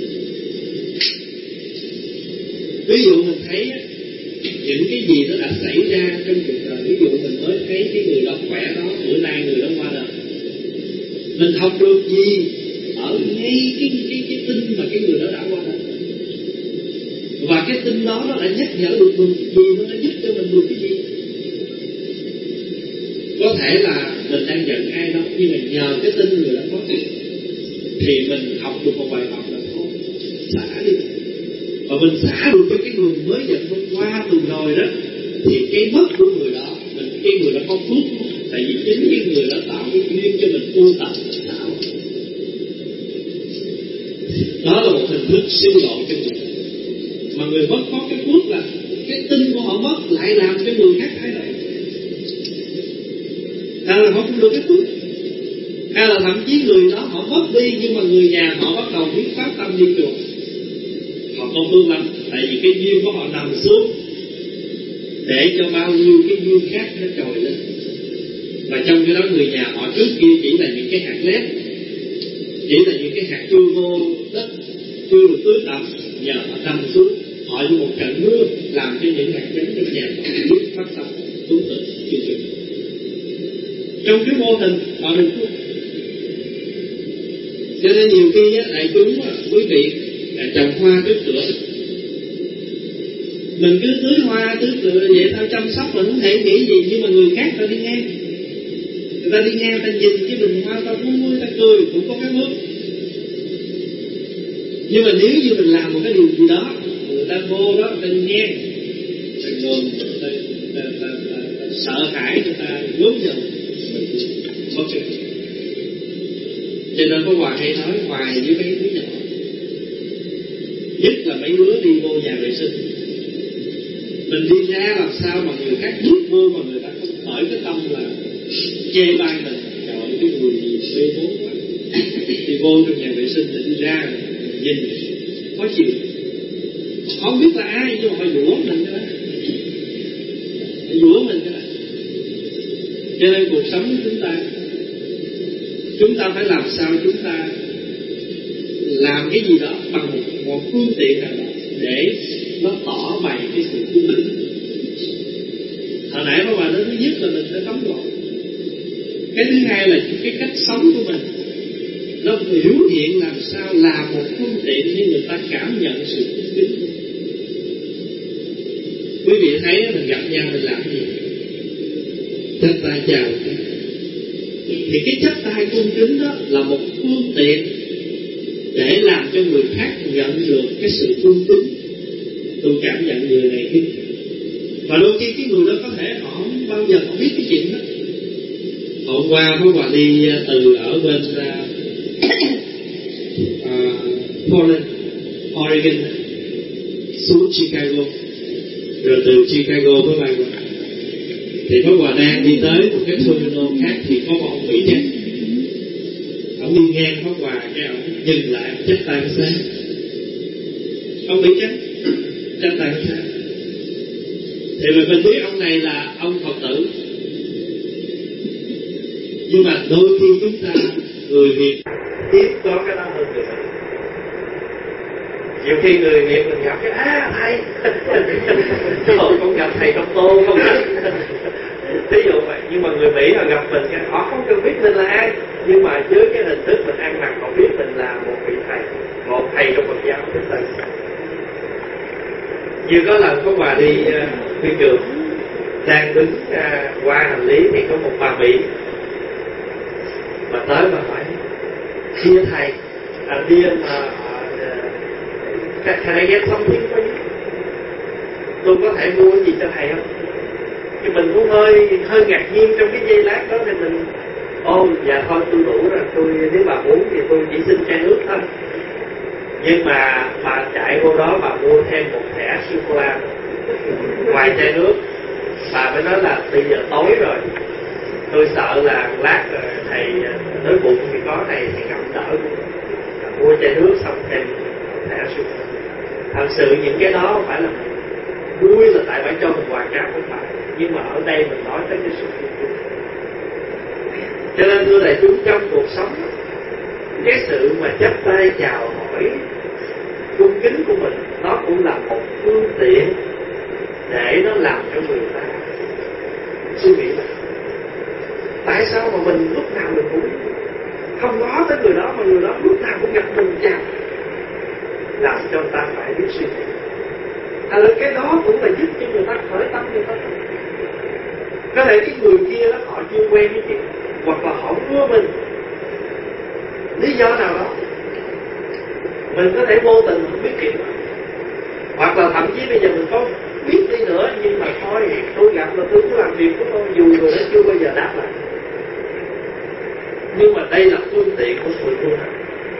Ví dụ mình thấy những cái gì nó đã xảy ra trong cuộc đời. Ví dụ mình mới thấy cái người đó khỏe đó, bữa nay người đó qua đời, mình học được gì ở ngay cái, cái, cái tin mà cái người đó đã qua đời. Và cái tin đó nó đã nhắc nhở được mình gì, nó đã giúp cho mình được cái gì. giận ai đâu, nhưng mà nhờ cái tin người đó có tiền thì mình học được một bài học là thôi xả đi. Và mình xả được cho cái người mới giận hôm qua từ rồi đó, thì cái mất của người đó, mình cái người đó có phước. Tại vì chính cái người đó tạo cái duyên cho mình tu tập tạo. Đó là một hình thức siêu độ cho người. Mà người mất có cái phước là cái tin của họ mất lại làm cho người khác thay đổi. Hay là họ không được cái phước. Hay là thậm chí người đó họ mất đi, nhưng mà người nhà họ bắt đầu biết phát tâm đi chùa. Họ không phước lắm. Tại vì cái duyên của họ nằm xuống để cho bao nhiêu cái duyên khác nó trồi lên. Và trong cái đó người nhà họ trước kia chỉ là những cái hạt lép, chỉ là những cái hạt chưa vô đất, chưa được tưới tẩm, nhờ họ nằm xuống, họ như một trận mưa làm cho những hạt giống trong nhà họ biết phát tâm tu tự chịu đựng. Trong cái vô hình họ được phước. Cho nên nhiều khi á, đại chúng á, quý vị là trồng hoa trước cửa, mình cứ tưới hoa tưới cửa vậy thôi, chăm sóc mình không thể nghĩ gì, nhưng mà người khác ta đi ngang, người ta đi ngang ta nhìn cái bình hoa ta vui ta cười cũng có cái phước. Nhưng mà nếu như mình làm một cái điều gì đó, người ta vô đó người ta đi ngang, ta ngồm, ta, ta, ta, ta, ta, ta sợ hãi, người ta gớm giận, có chuyện. Cho nên có Hòa hay nói hoài với mấy đứa nhỏ, nhất là mấy đứa đi vô nhà vệ sinh, mình đi ra làm sao mà người khác bước vô mà người ta không khởi cái tâm là chê bai mình. Trời ơi, cái người gì bê bố quá, đi vô trong nhà vệ sinh thì đi ra nhìn khó chịu, không biết là ai nhưng mà phải dũa mình cái đó, phải dũa mình cái đó. Cho nên cuộc sống của chúng ta, chúng ta phải làm sao chúng ta làm cái gì đó bằng một, một phương tiện nào đó để nó tỏ bày cái sự cung kính. Hồi nãy các bạn nói thứ nhất là mình phải tấm gọn. Cái thứ hai là cái cách sống của mình nó biểu hiện làm sao là một phương tiện để người ta cảm nhận sự cung kính. Quý vị thấy mình gặp nhau mình làm gì? Chắp tay chào. Thì cái chắp tay cung kính đó là một phương tiện để làm cho người khác nhận được cái sự cung kính. Tôi cảm nhận người này thích. Và đôi khi cái người đó có thể họ không bao giờ họ biết cái chuyện đó. Hôm qua có Hòa đi từ ở bên uh, Portland, Oregon xuống Chicago, rồi từ Chicago với bạn Hòa. Thì có Hòa đang đi tới một cái terminal khác thì có một ông Mỹ Trắng. Ông đi ngang có Hòa cái ông dừng lại chắp tay sáng. Ông Mỹ Trắng chắp tay sáng. Thì mình biết ông này là ông Phật tử. Nhưng mà đôi khi chúng ta người Việt biết có cái đó hơn người Mỹ. Nhiều khi người Việt mình gặp cái á thầy thôi không gặp thầy trong tô không biết. Ví dụ vậy. Nhưng mà người Mỹ họ gặp mình cái họ không cần biết mình là ai, nhưng mà với cái hình thức mình ăn mặc họ biết mình là một vị thầy, một thầy trong Phật giáo chúng ta. Như có lần có Hòa đi uh, phi trường, đang đứng uh, qua hành lý thì có một bà Mỹ mà tới mà hỏi: "Thưa thầy, à, dear, uh, uh, can I get something for you?" Tôi có thể mua gì cho thầy không? Thì mình cũng hơi hơi ngạc nhiên trong cái giây lát đó, thì mình ô dạ thôi tôi đủ rồi, tôi nếu bà muốn thì tôi chỉ xin chai nước thôi. Nhưng mà bà chạy vô đó bà mua thêm một thẻ sô-cô-la ngoài chai nước. Bà mới nói là bây giờ tối rồi, tôi sợ là lát rồi thầy đói bụng thì có thầy thì ngậm đỡ. Mua chai nước xong thêm thẻ sô-cô-la. Thật sự những cái đó không phải là vui là tại phải cho mình quà cáp, không phải. Nhưng mà ở đây mình nói tới cái sự cung kính. Cho nên thưa đại chúng, trong cuộc sống cái sự mà chắp tay chào hỏi cung kính của mình nó cũng là một phương tiện để nó làm cho người ta suy nghĩ là tại sao mà mình lúc nào mình cũng không nói tới người đó mà người đó lúc nào cũng gặp mình chào, làm cho người ta phải biết suy nghĩ. À là cái đó cũng là giúp cho người ta khởi tâm người ta. Có thể cái người kia đó họ chưa quen với chuyện hoặc là họ ưa mình, lý do nào đó mình có thể vô tình không biết kịp, hoặc là thậm chí bây giờ mình có biết đi nữa nhưng mà thôi, tôi gặp là tôi cứ làm việc của tôi, dù người đó chưa bao giờ đáp lại. Nhưng mà đây là phương tiện của sự tu hành.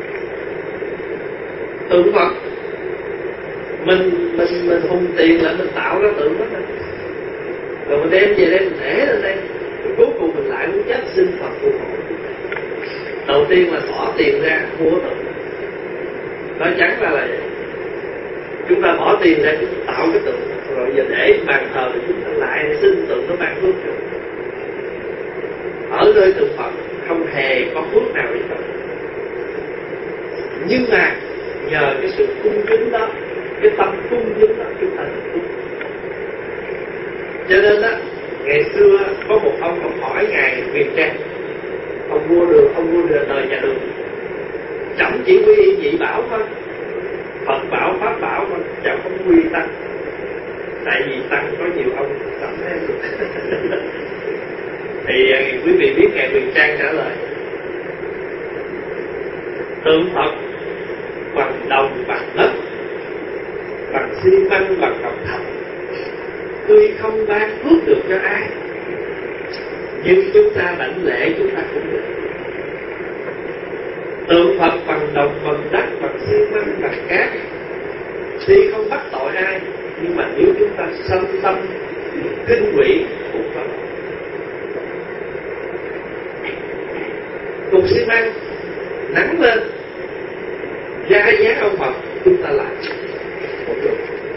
Tượng Phật mình mình mình hùng tiền lại mình tạo ra tượng đó này, rồi mình đem về đây mình để lên đây, rồi cuối cùng mình lại muốn chết xin Phật phù hộ. Đầu tiên là bỏ tiền ra mua tượng, nói chắn ra là vậy. Chúng ta bỏ tiền ra chúng ta tạo cái tượng, rồi giờ để bàn thờ thì chúng ta lại xin tượng nó ban phước. Ở nơi tượng Phật không hề có phước nào đi đâu, nhưng mà nhờ cái sự cung kính đó, cái tâm cung kính đó, chúng ta được phước. Cho nên đó, ngày xưa có một ông học hỏi ngài Huyền Trang, ông vua đường, ông vua đường đời nhà Đường, chẳng chỉ quy nhị bảo thôi, Phật bảo, Pháp bảo thôi, chẳng không quy tăng. Tại vì tăng có nhiều ông sẵn thế được. Thì quý vị biết ngài Huyền Trang trả lời: tượng Phật bằng đồng, bằng đất, bằng xi măng, bằng ngọc thạch, tuy không ban phước được cho ai, nhưng chúng ta đảnh lễ chúng ta cũng được. Tượng Phật bằng đồng, bằng đất, bằng xi măng, bằng cát, tuy không bắt tội ai, nhưng mà nếu chúng ta sân tâm kinh quỷ cũng phải. Cục xi măng nắng lên gia giá ông Phật, chúng ta làm một được.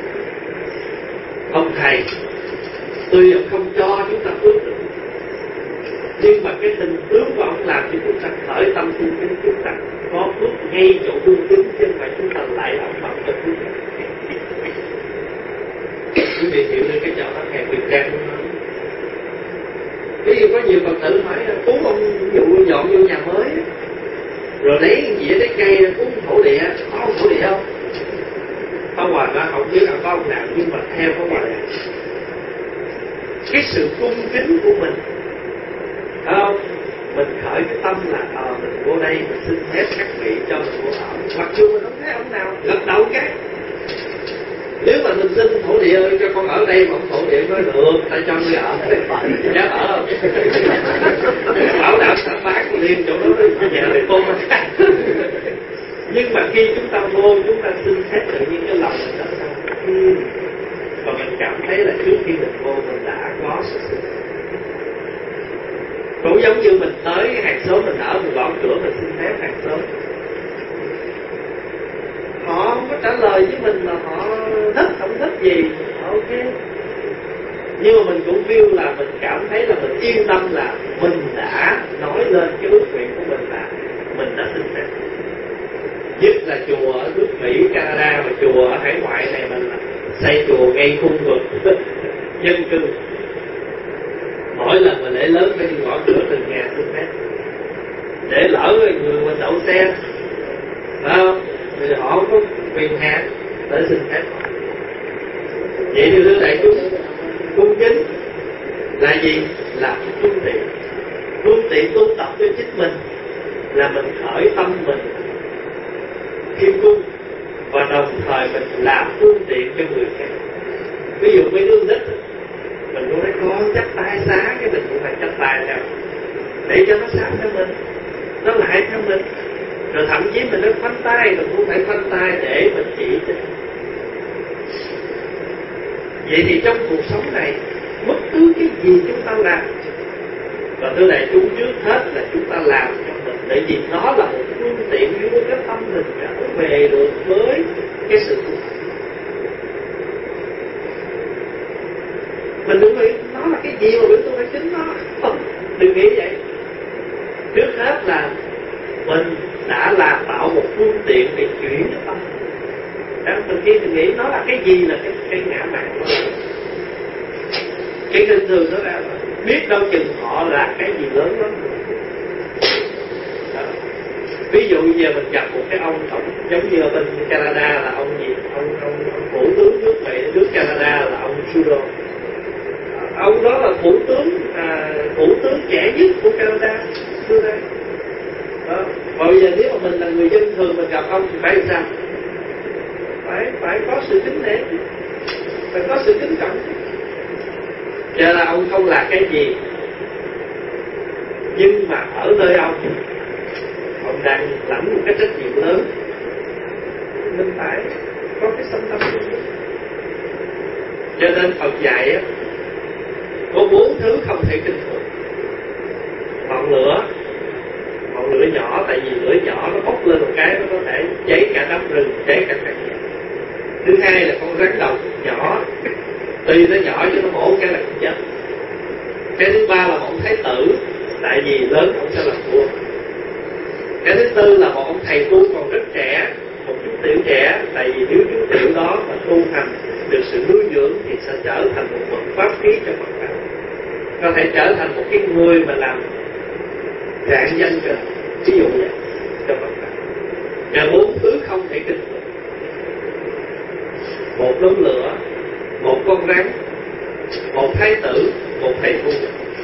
Ông thầy tuy ông không cho chúng ta phước được, nhưng mà cái tình tướng của ông làm cho chúng ta khởi tâm cung kính, chúng ta có phước ngay chỗ cung kính, chứ không phải chúng ta lại ông Phật cho phước. Quý vị hiểu được cái chỗ đó ngài Huyền Trang không? Ví dụ có nhiều Phật tử hỏi cúng ông dụ dọn vô nhà mới, rồi lấy dĩa trái cây cúng thổ địa, có ông thổ địa không? Không, Hòa ra không biết là có ông nào, nhưng mà theo có Hòa là cái sự cung kính của mình, phải không? Mình khởi cái tâm là ờ à, mình vô đây mình xin phép các vị cho mình vô ở, mặc dù mình không thấy ông nào gật đầu cái. Nếu mà mình xin thổ địa ơi cho con ở đây mà ông thổ địa nói được, ta cho ngươi ở, dám ở không? Bảo đảm sẵn bán của liền chỗ đó nhà này tôn mà. Nhưng mà khi chúng ta vô, chúng ta xin phép tự nhiên cái lòng mình đã sao? Ừ. Và mình cảm thấy là trước khi mình vô mình đã có sự xin. Cũng giống như mình tới hàng xóm mình ở, mình gõ cửa mình xin phép hàng xóm, họ không có trả lời với mình là họ thích không thích gì, ok. Nhưng mà mình cũng feel là mình cảm thấy là mình yên tâm là mình đã nói lên cái ước nguyện của mình là mình đã xin phép. Nhất là chùa ở nước Mỹ, Canada, và chùa ở hải ngoại này mình xây chùa ngay khung vực dân cư. Mỗi lần mà lễ lớn phải đi gõ cửa từng nhà xin phép, để lỡ người mình đậu xe, phải không? Thì họ không có quyền hạn để xin phép. Vậy thì thưa đại chúng, cung kính là gì? Là phương tiện. Phương tiện tu tập cho chính mình là mình khởi tâm mình khiêm cung, và đồng thời mình làm phương tiện cho người khác. Ví dụ mấy đứa nít mình cũng nói con chắp tay xá, cái mình cũng phải chắp tay theo để cho nó xá theo mình, nó lại theo mình. Rồi thậm chí mình nói khoanh tay, mình cũng phải khoanh tay để mình chỉ cho. Vậy thì trong cuộc sống này, bất cứ cái gì chúng ta làm, và thưa đại chúng, trước hết là chúng ta làm cho mình, bởi vì nó là một phương tiện đưa cái tâm mình trở về được với cái sự tu. Mình đừng nghĩ nó là cái gì mà tôi phải kính nó, không, đừng nghĩ vậy. Trước hết là mình đã làm tạo một phương tiện để chuyển cái tâm. Đang từ khi mình nghĩ nó là cái gì, là cái, cái ngã mạn của mình. Cái kinh thường nó ra biết đâu chừng họ là cái gì lớn lắm. Đó. Ví dụ giờ mình gặp một cái ông tổng, giống như ở bên Canada là ông gì, ông ông, ông thủ tướng nước Mỹ, nước Canada là ông Trudeau. Ông đó là thủ tướng à, thủ tướng trẻ nhất của Canada xưa đây. Đó. Và bây giờ nếu mà mình là người dân thường mình gặp ông thì phải làm sao? Phải phải có sự kính nể, phải có sự kính trọng. Cho là ông không là cái gì, nhưng mà ở nơi ông, ông đang lãnh một cái trách nhiệm lớn, mình phải có cái tâm tâm. Cho nên Phật dạy á, có bốn thứ không thể kinh thường. Ngọn lửa, ngọn lửa nhỏ, tại vì lửa nhỏ nó bốc lên một cái nó có thể cháy cả đám rừng, cháy cả căn nhà. Thứ hai là con rắn độc nhỏ, tuy nó nhỏ chứ nó mổ cái là cũng chết. Cái thứ ba là một ông thái tử, tại vì lớn ông sẽ làm vua. Cái thứ tư là một ông thầy tu còn rất trẻ, một chút tiểu trẻ, tại vì nếu chút tiểu đó mà tu hành được sự nuôi dưỡng thì sẽ trở thành một bậc pháp khí cho Phật pháp, có thể trở thành một cái người mà làm rạng danh cho, ví dụ vậy, cho Phật pháp. Và bốn thứ không thể kinh thường: một đống lửa, một con rắn, một thái tử, một thầy tu.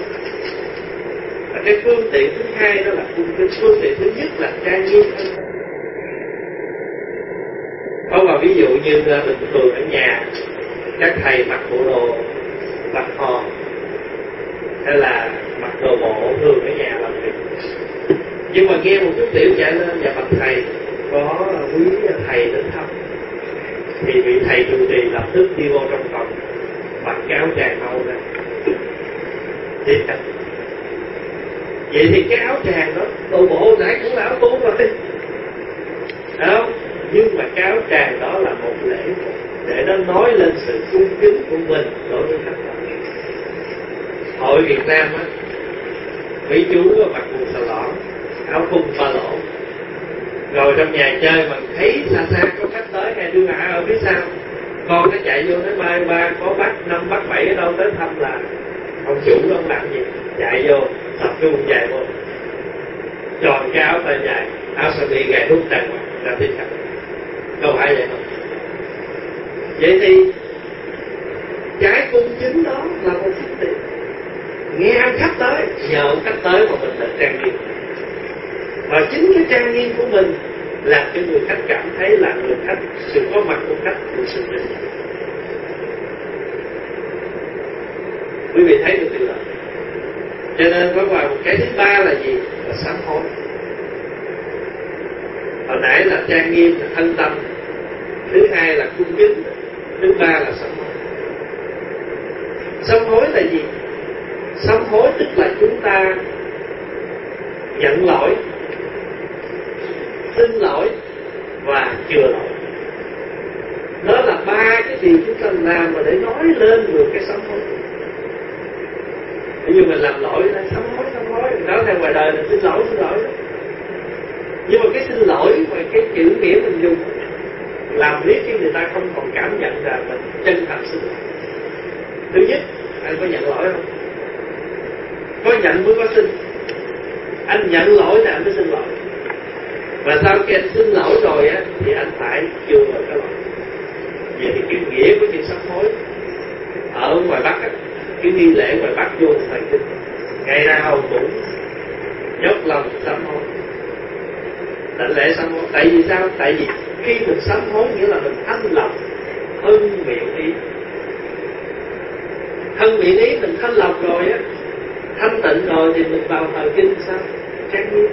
Và cái phương tiện thứ hai đó là phương, phương tiện thứ nhất là trang nghiêm. Có vào ví dụ như bình thường ở nhà các thầy mặc bộ đồ bạch hò hay là mặc đồ bộ thường ở nhà làm việc, nhưng mà nghe một chút tiểu chạy lên và bạch thầy có quý thầy đến thăm thì vị thầy trụ trì lập tức đi vô trong phòng mặc cái áo tràng màu ra tiếp cận. Vậy thì cái áo tràng đó đồ bộ nãy cũng là áo tu rồi, đúng không? Nhưng mà cái áo tràng đó là một lễ để nó nói lên sự cung kính của mình đối với khách đó. Hội Việt Nam á, mấy chú mặc quần xà lỏn, áo thun ba lỗ, rồi trong nhà chơi mà thấy xa xa có khách tới ngay đưa hạ ở phía sau, con nó chạy vô nói mai ba có bác năm bác bảy ở đâu tới thăm là ông chủ đó ông làm gì, chạy vô tập trung dài vô, tròn cái áo tay dài, áo sơ mi gài đúc đàng hoàng ra tiếp khách. Đâu phải vậy không? Vậy thì cái cung chính đó là một phương tiện. Nghe ăn khách tới, nhờ khách tới mà mình được trang nghiêm. Và chính cái trang nghiêm của mình làm cho người khách cảm thấy là người khách, sự có mặt của khách của sự trân trọng. Quý vị thấy được điều đó. Cho nên có vào một cái thứ ba là gì? Là sám hối. Hồi nãy là trang nghiêm, là thân tâm. Thứ hai là cung kính. Thứ ba là sám hối. Sám hối là gì? Sám hối tức là chúng ta nhận lỗi, xin lỗi và chừa lỗi. Đó là ba cái gì chúng ta làm mà để nói lên được cái sám hối. Ví dụ mình làm lỗi, sám hối, sám hối, nói theo ngoài đời là xin lỗi, xin lỗi. Nhưng mà cái xin lỗi và cái chữ nghĩa mình dùng làm biết cho người ta không còn cảm nhận ra mình chân thành xin lỗi. Thứ nhất, anh có nhận lỗi không? Có nhận mới có xin. Anh nhận lỗi thì anh mới xin lỗi. Và sau khi anh xin lỗi rồi á thì anh phải chừa lại cái lỗi. Vậy thì cái nghĩa của chữ sám hối ở ngoài Bắc á, cái nghi lễ ngoài Bắc vô thời kinh ngày nào cũng dốc lòng sám hối, đảnh lễ sám hối. Tại vì sao? Tại vì khi mình sám hối nghĩa là mình thanh lọc thân miệng ý. Thân miệng ý mình thanh lọc rồi á, thanh tịnh rồi thì mình vào thời kinh sao? Trang nghiêm.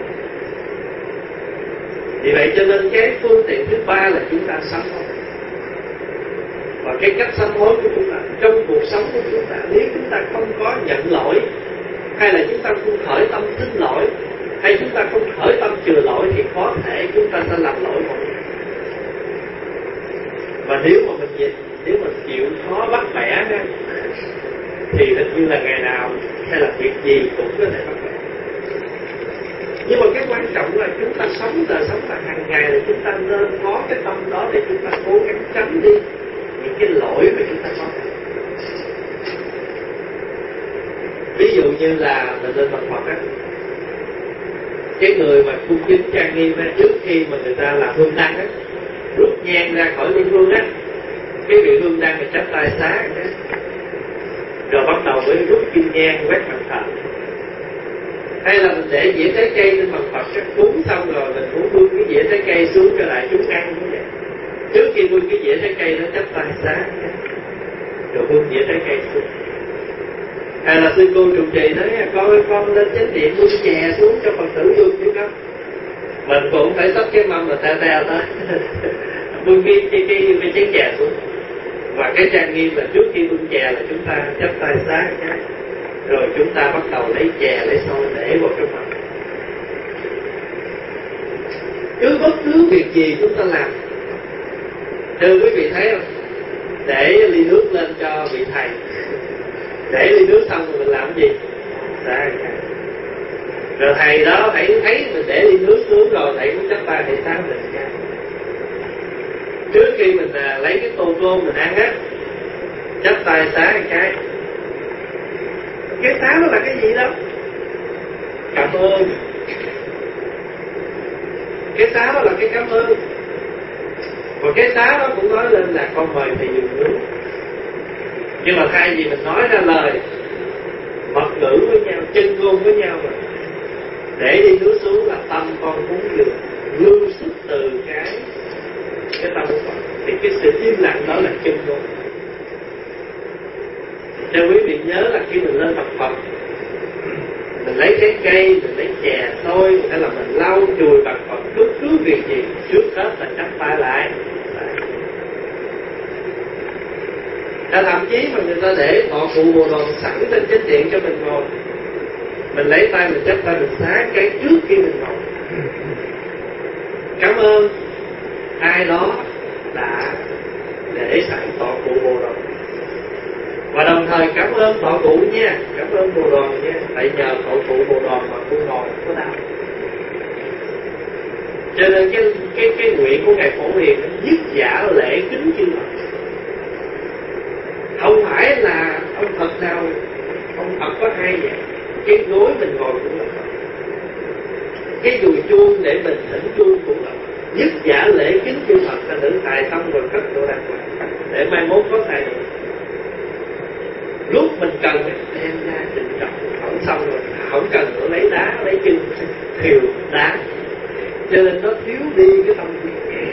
Vì vậy cho nên cái phương tiện thứ ba là chúng ta sám hối. Và cái cách sám hối của chúng ta trong cuộc sống của chúng ta, nếu chúng ta không có nhận lỗi, hay là chúng ta không khởi tâm xin lỗi, hay chúng ta không khởi tâm chừa lỗi, thì có thể chúng ta sẽ làm lỗi một. Và nếu mà mình dịch, nếu mình chịu khó bắt bẻ ha, thì hình như là ngày nào hay là việc gì cũng có thể bắt bẻ. Nhưng mà cái quan trọng là chúng ta sống đời sống là hàng ngày là chúng ta nên có cái tâm đó để chúng ta cố gắng tránh đi những cái lỗi mà chúng ta có. Ví dụ như là mình lên mặt Phật á, cái người mà cung kính trang nghiêm á, trước khi mà người ta làm hương đăng á, rút nhang ra khỏi hương hương á, cái vị hương đăng thì chắp tay xá á, rồi bắt đầu mới rút kim nhang quét bàn thờ. Hay là mình để dĩa trái cây lên bàn Phật, chắc cúng xong rồi mình cũng buông cái dĩa trái cây xuống cho lại chúng ăn cũng vậy. Trước khi buông cái dĩa trái cây nó chắp tay xá, rồi buông dĩa trái cây xuống. Hay là sư cô trụ trì nói con con lên chánh điện buông chè xuống cho Phật tử dùng chứ không? Mình cũng phải xách cái mâm mà teo teo tới buông cái cái cái, cái chén chè xuống. Và cái trang nghiêm là trước khi buông chè là chúng ta chắp tay xá cái, rồi chúng ta bắt đầu lấy chè lấy xôi để vào trong mâm. Cứ bất cứ việc gì chúng ta làm, thưa quý vị thấy không? Để ly nước lên cho vị thầy, để ly nước xong rồi mình làm cái gì? Xá cái. Rồi thầy đó thầy thấy mình để ly nước xuống rồi thầy cũng chắp tay thầy xá mình cái. Trước khi mình à, lấy cái tô cơm mình ăn á, chắp tay xá một cái. Cái xá đó là cái gì đâu? Cảm ơn. Cái xá đó là cái cảm ơn. Và cái xá đó cũng nói lên là con mời thầy dùng nước. Nhưng mà thay vì mình nói ra lời mật ngữ với nhau, chân ngôn với nhau mà để đi nước xuống là tâm con cúng dường, lưu xuất từ cái cái tâm của con. Thì cái sự im lặng đó là chân ngôn. Cho quý vị nhớ là khi mình lên mặt Phật, mình lấy trái cây, mình lấy chè xôi, hay là mình lau chùi bằng Phật, bất cứ việc gì trước hết là chắp tay lại. Đã thậm chí mà người ta để họ phụ bồ đoàn sẵn trên chánh điện cho mình ngồi, mình lấy tay mình chắp tay mình xá cái trước khi mình ngồi. Cảm ơn ai đó đã để sẵn tọa cụ bồ đoàn. Và đồng thời cảm ơn tọa cụ nha, cảm ơn bồ đoàn nha, tại nhờ tọa cụ bồ đoàn mà tôi ngồi có đau. Cho nên cái cái cái nguyện của ngài Phổ Hiền dứt giả lễ kính chư Phật. Không phải là ông Phật nào, ông Phật có hai vậy. Cái gối mình ngồi cũng là Phật, cái dùi chuông để mình thỉnh chuông cũng là Phật. Dứt giả lễ kính chư Phật là nữ tài xong rồi cất đồ đàng hoàng, để mai mốt có thầy lúc mình cần đem ra trình trọng, không xong rồi không cần nữa lấy đá lấy chân thiều đá, cho nên nó thiếu đi cái tâm thiện.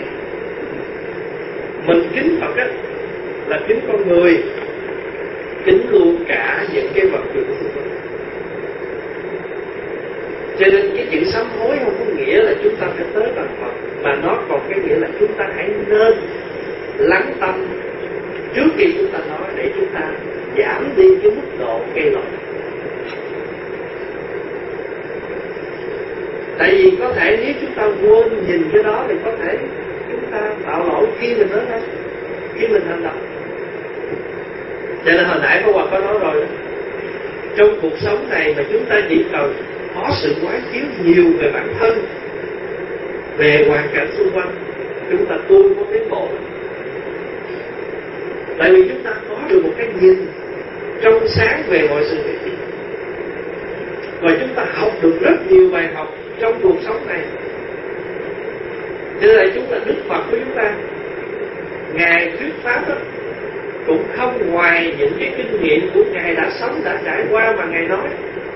Mình kính Phật á là kính con người, kính luôn cả những cái vật dụng xung quanh. Cho nên cái chữ sám hối không có nghĩa là chúng ta phải tới bằng Phật, mà nó còn cái nghĩa là chúng ta hãy nên lắng tâm trước khi chúng ta nói, để chúng ta giảm đi cái mức độ gây lỗi. Tại vì có thể nếu chúng ta quên nhìn cái đó thì có thể chúng ta tạo lỗi khi mình nói ra, khi mình hành động. Cho nên hồi nãy có Hòa có nói rồi đó, trong cuộc sống này mà chúng ta chỉ cần có sự quán chiếu nhiều về bản thân, về hoàn cảnh xung quanh, chúng ta tu có tiến bộ. Tại vì chúng ta có được một cái nhìn trong sáng về mọi sự việc, và chúng ta học được rất nhiều bài học trong cuộc sống này. Cho nên là chúng ta Đức Phật của chúng ta, ngài thuyết pháp đó cũng không ngoài những cái kinh nghiệm của ngài đã sống, đã trải qua mà ngài nói.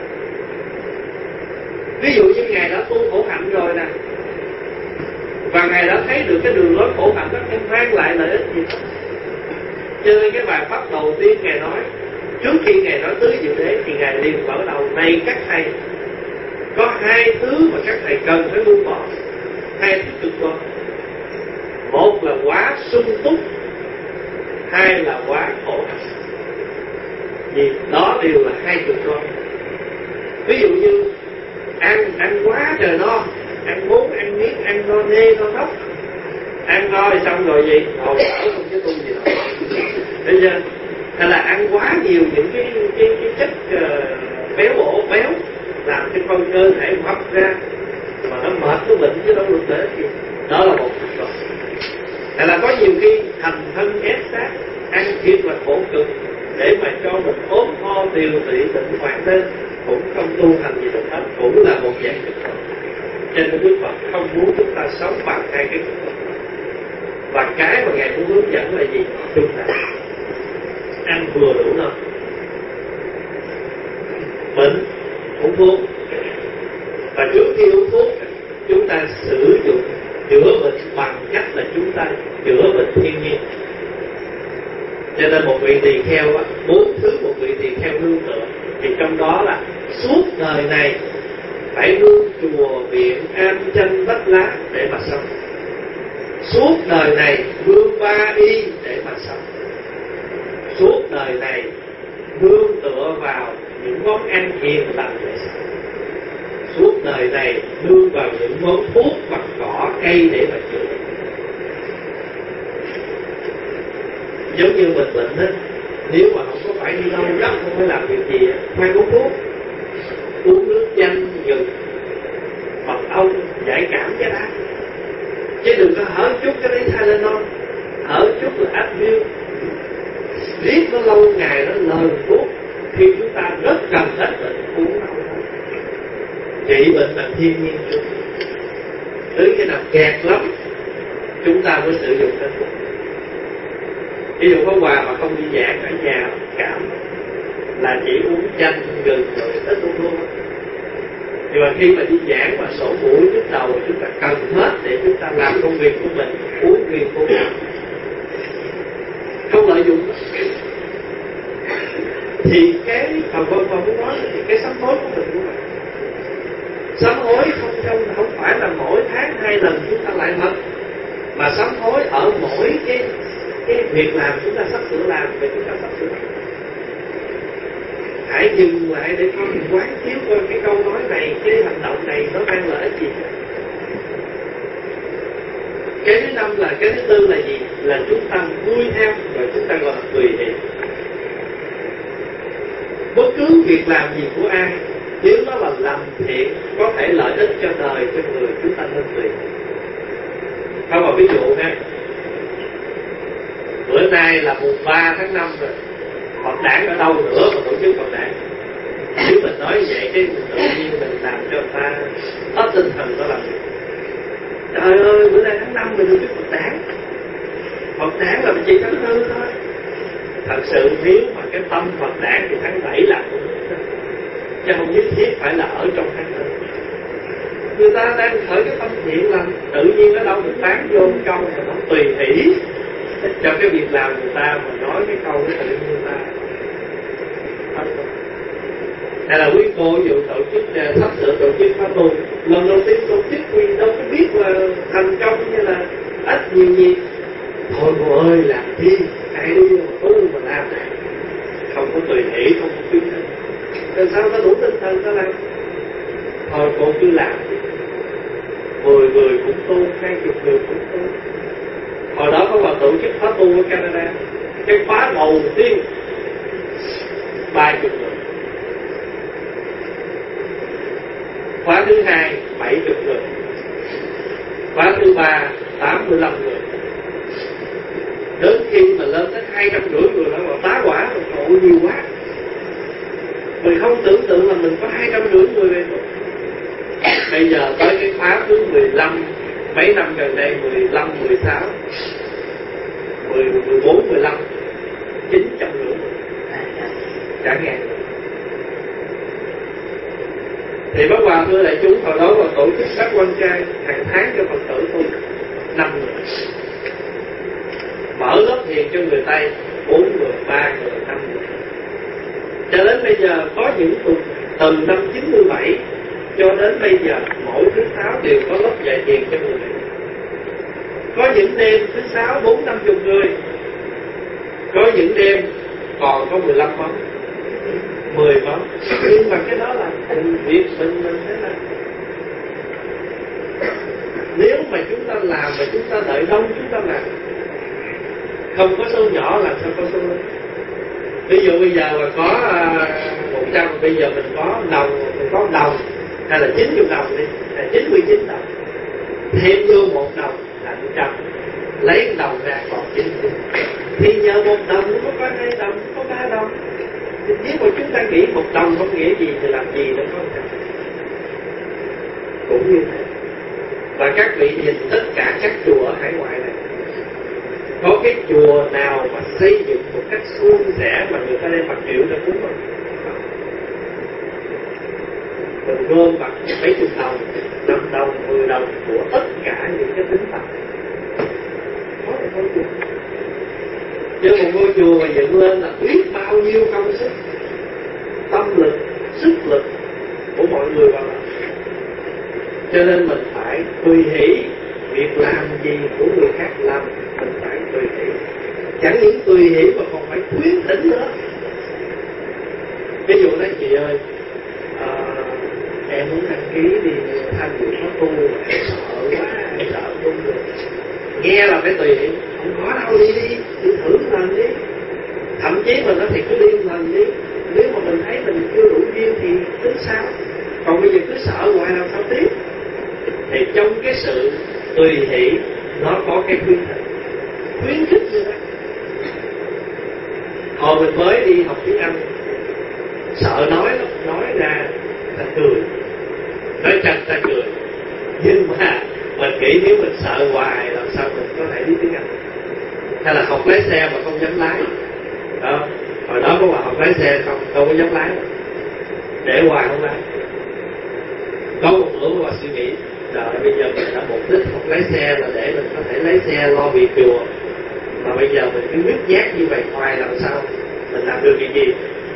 Ví dụ như ngài đã tu khổ hạnh rồi nè, và ngài đã thấy được cái đường lối khổ hạnh đó sẽ mang lại lợi ích gì đó. Cho nên cái bài pháp đầu tiên ngài nói, trước khi ngài nói tứ diệu đế thì ngài liền mở đầu: này các thầy, có hai thứ mà các thầy cần phải buông bỏ, hai thứ cực đoan. Một là quá sung túc, hai là quá khổ hạnh. Vì đó đều là hai cực đoan. Ví dụ như ăn ăn quá trời no, ăn bốn ăn miếng, ăn no nê no thóc, ăn no thì xong rồi gì ngồi đỡ không chứ tu gì đâu. Thấy chưa? Hay là ăn quá nhiều những cái cái, cái chất uh, béo bổ béo làm cho con cơ thể hấp ra mà nó mệt nó bệnh chứ đâu được để gì. Đó là một cực đoan. Hay là có nhiều khi thành thân ép sát, ăn thiệt là khổ cực để mà cho mình ốm ho tiều tụy bệnh hoạn lên, cũng không tu hành gì được hết, cũng là một dạng cực đoan. Cho nên Đức Phật không muốn chúng ta sống bằng hai cái cực đoan. Và cái mà ngài cũng hướng dẫn là gì? Chúng ta ăn vừa đủ thôi, bệnh uống thuốc, và trước khi uống thuốc chúng ta sử dụng chữa bệnh bằng cách là chúng ta chữa bệnh thiên nhiên. Cho nên một vị tỳ kheo á, bốn thứ một vị tỳ kheo nương tựa, thì trong đó là suốt đời này phải nương chùa viện am chanh bách lá để mà sống, suốt đời này nương ba y để mà sống, suốt đời này nương tựa vào những món ăn hiền lành để sống, suốt đời này nương vào những món thuốc bằng cỏ cây để mà chữa. Giống như mình bệnh á, nếu mà không có phải đi đâu gấp, không phải làm việc gì, phải uống thuốc, uống nước chanh gừng mật ong giải cảm cái đó, chứ đừng có hở chút cái đấy Tylenol, hở chút là Advil, riết nó lâu ngày nó lờn thuốc khi chúng ta rất cần hết bệnh uống đâu. Trị bệnh bằng thiên nhiên, tới khi nào kẹt lắm chúng ta mới sử dụng cái thuốc. Ví dụ có quà mà không đi giảng ở nhà cảm là chỉ uống chanh gừng rồi ít uống luôn. Nhưng mà khi mà đi giảng mà sổ mũi trước đầu chúng ta cần hết để chúng ta làm công việc của mình, uống viên của mình không lợi dụng đó. Thì cái phần phần phần muốn nói thì cái sám hối của mình cũng vậy. Sám hối không trong không phải là mỗi tháng hai lần chúng ta lại thật, mà sám hối ở mỗi cái cái việc làm chúng ta sắp sửa làm để chúng ta sắp sửa làm. Hãy dừng lại để con quán chiếu coi cái câu nói này, cái hành động này nó mang lợi ích gì. Cái thứ năm là cái thứ tư là gì? Là chúng ta vui theo, và chúng ta gọi là tùy hỷ. Bất cứ việc làm gì của ai, nếu nó là làm thiện, có thể lợi ích cho đời, cho người, chúng ta nên tùy. Không, mà ví dụ ha, bữa nay là mùng ba tháng năm rồi, Phật đản ở đâu nữa mà tổ chức Phật đản? Nếu mình nói vậy cái tự nhiên mình làm cho người ta hết tinh thần đó làm gì? Trời ơi, bữa nay tháng năm mình tổ chức Phật đản, Phật đản là chỉ tháng tư thôi. Thật sự nếu mà cái tâm Phật đản thì tháng bảy làm cũng được, chứ không nhất thiết phải là ở trong tháng tư. Người ta đang khởi cái tâm thiện làm, tự nhiên ở đâu mình bán vô công mà nó tùy hỷ cho cái việc làm người ta, mà nói cái câu cái tự nhiên người ta. Hay là quý cô ví dụ tổ chức sắp sửa tổ chức khóa tu, lần đầu tiên tổ chức vì đâu có biết là thành công như là ít nhiều gì. Thôi cô ơi, làm đi, hãy đi tu mà làm, không có tùy hỷ, không có khuyến khích, rồi sao ta đủ tinh thần ta làm? Thôi cô cứ làm đi, mười người cũng tu, hai chục người cũng tu. Hồi đó có vào tổ chức khóa tu ở Canada, cái khóa đầu tiên ba chục người, khóa thứ hai bảy chục người, khóa thứ ba tám mươi lăm người. Đến khi mà lên tới hai trăm rưỡi người nó bảo tá quả rồi, trời nhiều quá. Mình không tưởng tượng là mình có hai trăm rưỡi người về rồi. Bây giờ tới cái khóa thứ mười lăm, mấy năm gần đây mười lăm, mười sáu, mười, mười bốn, mười lăm, chín trăm rưỡi cả ngàn. Thì bác Hòa thưa đại chúng, hồi đó là tổ chức các quan trai hàng tháng cho Phật tử tu năm người, mở lớp thiền cho người Tây bốn người, ba người, năm người. Cho đến bây giờ có những tuần từ năm chín mươi bảy cho đến bây giờ mỗi thứ sáu đều có lớp dạy thiền cho người Tây. Có những đêm thứ sáu bốn năm chục người, có những đêm còn có mười lăm món, mười món. Nhưng mà cái đó là việc mình mình thế nào? Nếu mà chúng ta làm mà chúng ta đợi đông chúng ta làm, không có số nhỏ làm sao có số lớn. Ví dụ bây giờ mà có một trăm, bây giờ mình có đồng, mình có đồng hay là chín mươi đồng đi, là chín mươi chín đồng, thêm vô một đồng là một trăm, lấy đồng ra còn chín mươi. Thì nhờ một đồng nó có hai đồng, có ba đồng. Thì nếu mà chúng ta nghĩ một đồng không nghĩa gì thì làm gì nữa có một trăm. Cũng như thế. Và các vị nhìn tất cả các chùa ở hải ngoại này, có cái chùa nào mà xây dựng một cách suôn sẻ mà người ta đem bạc triệu ra cúng không? mình gom bằng mấy chục đồng, năm đồng, mười đồng của tất cả những cái tính tập. Đó là ngôi chùa. Chứ một ngôi chùa mà dựng lên là biết bao nhiêu công sức, tâm lực, sức lực của mọi người vào đó. Cho nên mình phải tùy hỷ việc làm gì của người khác làm, mình phải tùy hỷ. Chẳng những tùy hỷ mà còn phải khuyến khích nữa. Ví dụ nói chị ơi, à, em muốn đăng ký đi tham dự khóa tu, em sợ quá, em sợ tu được. Nghe là phải tùy hỷ, không có đâu, đi đi, đi thử một lần đi. Thậm chí mình nói thì cứ đi một lần đi. Nếu mà mình thấy mình chưa đủ duyên thì tính sao? Còn bây giờ cứ sợ hoài làm sao tiếp? Thì trong cái sự tùy hỷ nó có cái khuyến khích, khuyến khích như thế. Hồi mình mới đi học tiếng Anh, sợ nói nói ra ta cười, nói chân ta cười, nhưng mà mình nghĩ nếu mình sợ hoài làm sao mình có thể đi tiếng Anh? Hay là học lái xe mà không dám lái đó. Hồi đó có bà học lái xe không không có dám lái, để hoài không lái. Có một bữa mà suy nghĩ, trời bây giờ mình đã mục đích học lái xe là để mình có thể lái xe lo việc chùa, mà bây giờ mình cứ nhút nhát như vậy hoài làm sao mình làm được cái gì?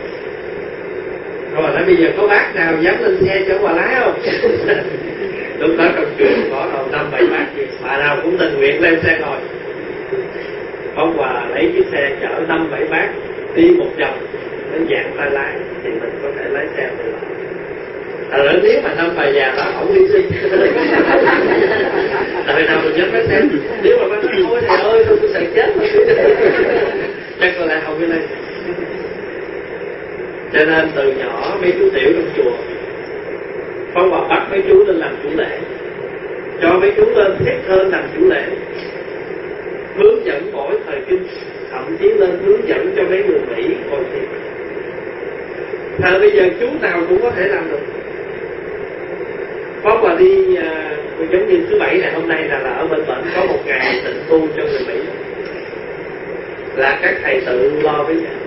Rồi nói bây giờ có bác nào dám lên xe cho bà lái không? Lúc đó trong trường có đầu năm bảy bác, bà nào cũng tình nguyện lên xe ngồi. Ông bà lấy chiếc xe chở năm bảy bác đi một vòng, nó dạng tay lái thì mình có thể lái xe tự động. Thật ra nếu mà năm bà già đó không hy sinh, đời nào mình dám lái xe. Nếu mà bác nói thôi thầy ơi tôi sợ chết chắc có lẽ không có lên. Cho nên từ nhỏ mấy chú tiểu trong chùa con bà bắt mấy chú lên làm chủ lễ, cho mấy chú lên thiết hơn làm chủ lễ, hướng dẫn mỗi thời kinh, thậm chí lên hướng dẫn cho mấy người Mỹ ngồi thiền. Thời bây giờ chú nào cũng có thể làm được. Có bà đi à, giống như thứ bảy này hôm nay là, là ở bên bệnh có một ngày tịnh tu cho người Mỹ, là các thầy tự lo với nhau.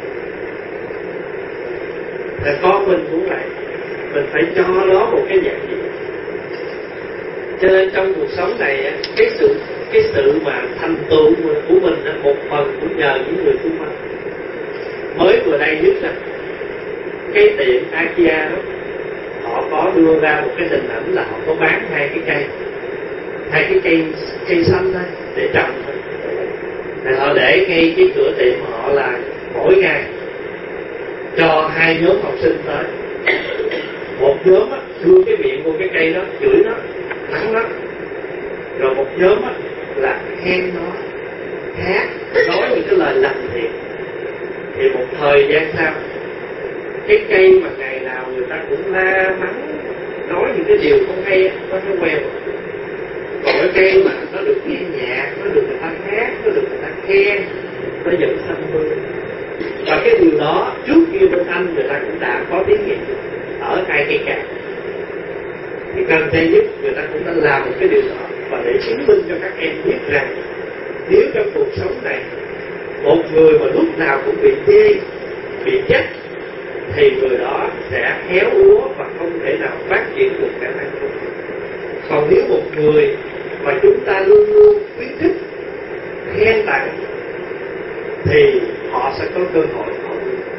Là con mình cũng vậy, mình phải cho nó một cái dạng gì. Cho nên trong cuộc sống này cái sự cái sự mà thành tựu của mình một phần cũng nhờ những người xung quanh. Mới vừa đây nhất là cái tiệm Akia đó, họ có đưa ra một cái hình ảnh là họ có bán hai cái cây, hai cái cây cây xanh thôi để trồng thôi. Thì họ để ngay cái cửa tiệm họ là mỗi ngày cho hai nhóm học sinh tới. Một nhóm á, đưa cái miệng vô cái cây đó, chửi nó, mắng nó. Rồi một nhóm á, là khen nó, hát, nói những cái lời lành thiện. Thì một thời gian sau, cái cây mà ngày nào người ta cũng la mắng, nói những cái điều không hay, nó nó quen. Còn cái cây mà nó được nghe nhạc, nó được người ta hát, nó được người ta khen, nó vẫn xanh tươi. Và cái điều đó trước kia bên Anh người ta cũng đã có thí nghiệm ở hai cây cà. Thì gần đây nhất người ta cũng đã làm một cái điều đó, và để chứng minh cho các em biết rằng nếu trong cuộc sống này một người mà lúc nào cũng bị chê, bị trách, thì người đó sẽ héo úa và không thể nào phát triển được khả năng của mình. Còn nếu một người mà chúng ta luôn luôn khuyến khích, khen tặng, thì họ sẽ có cơ hội họ.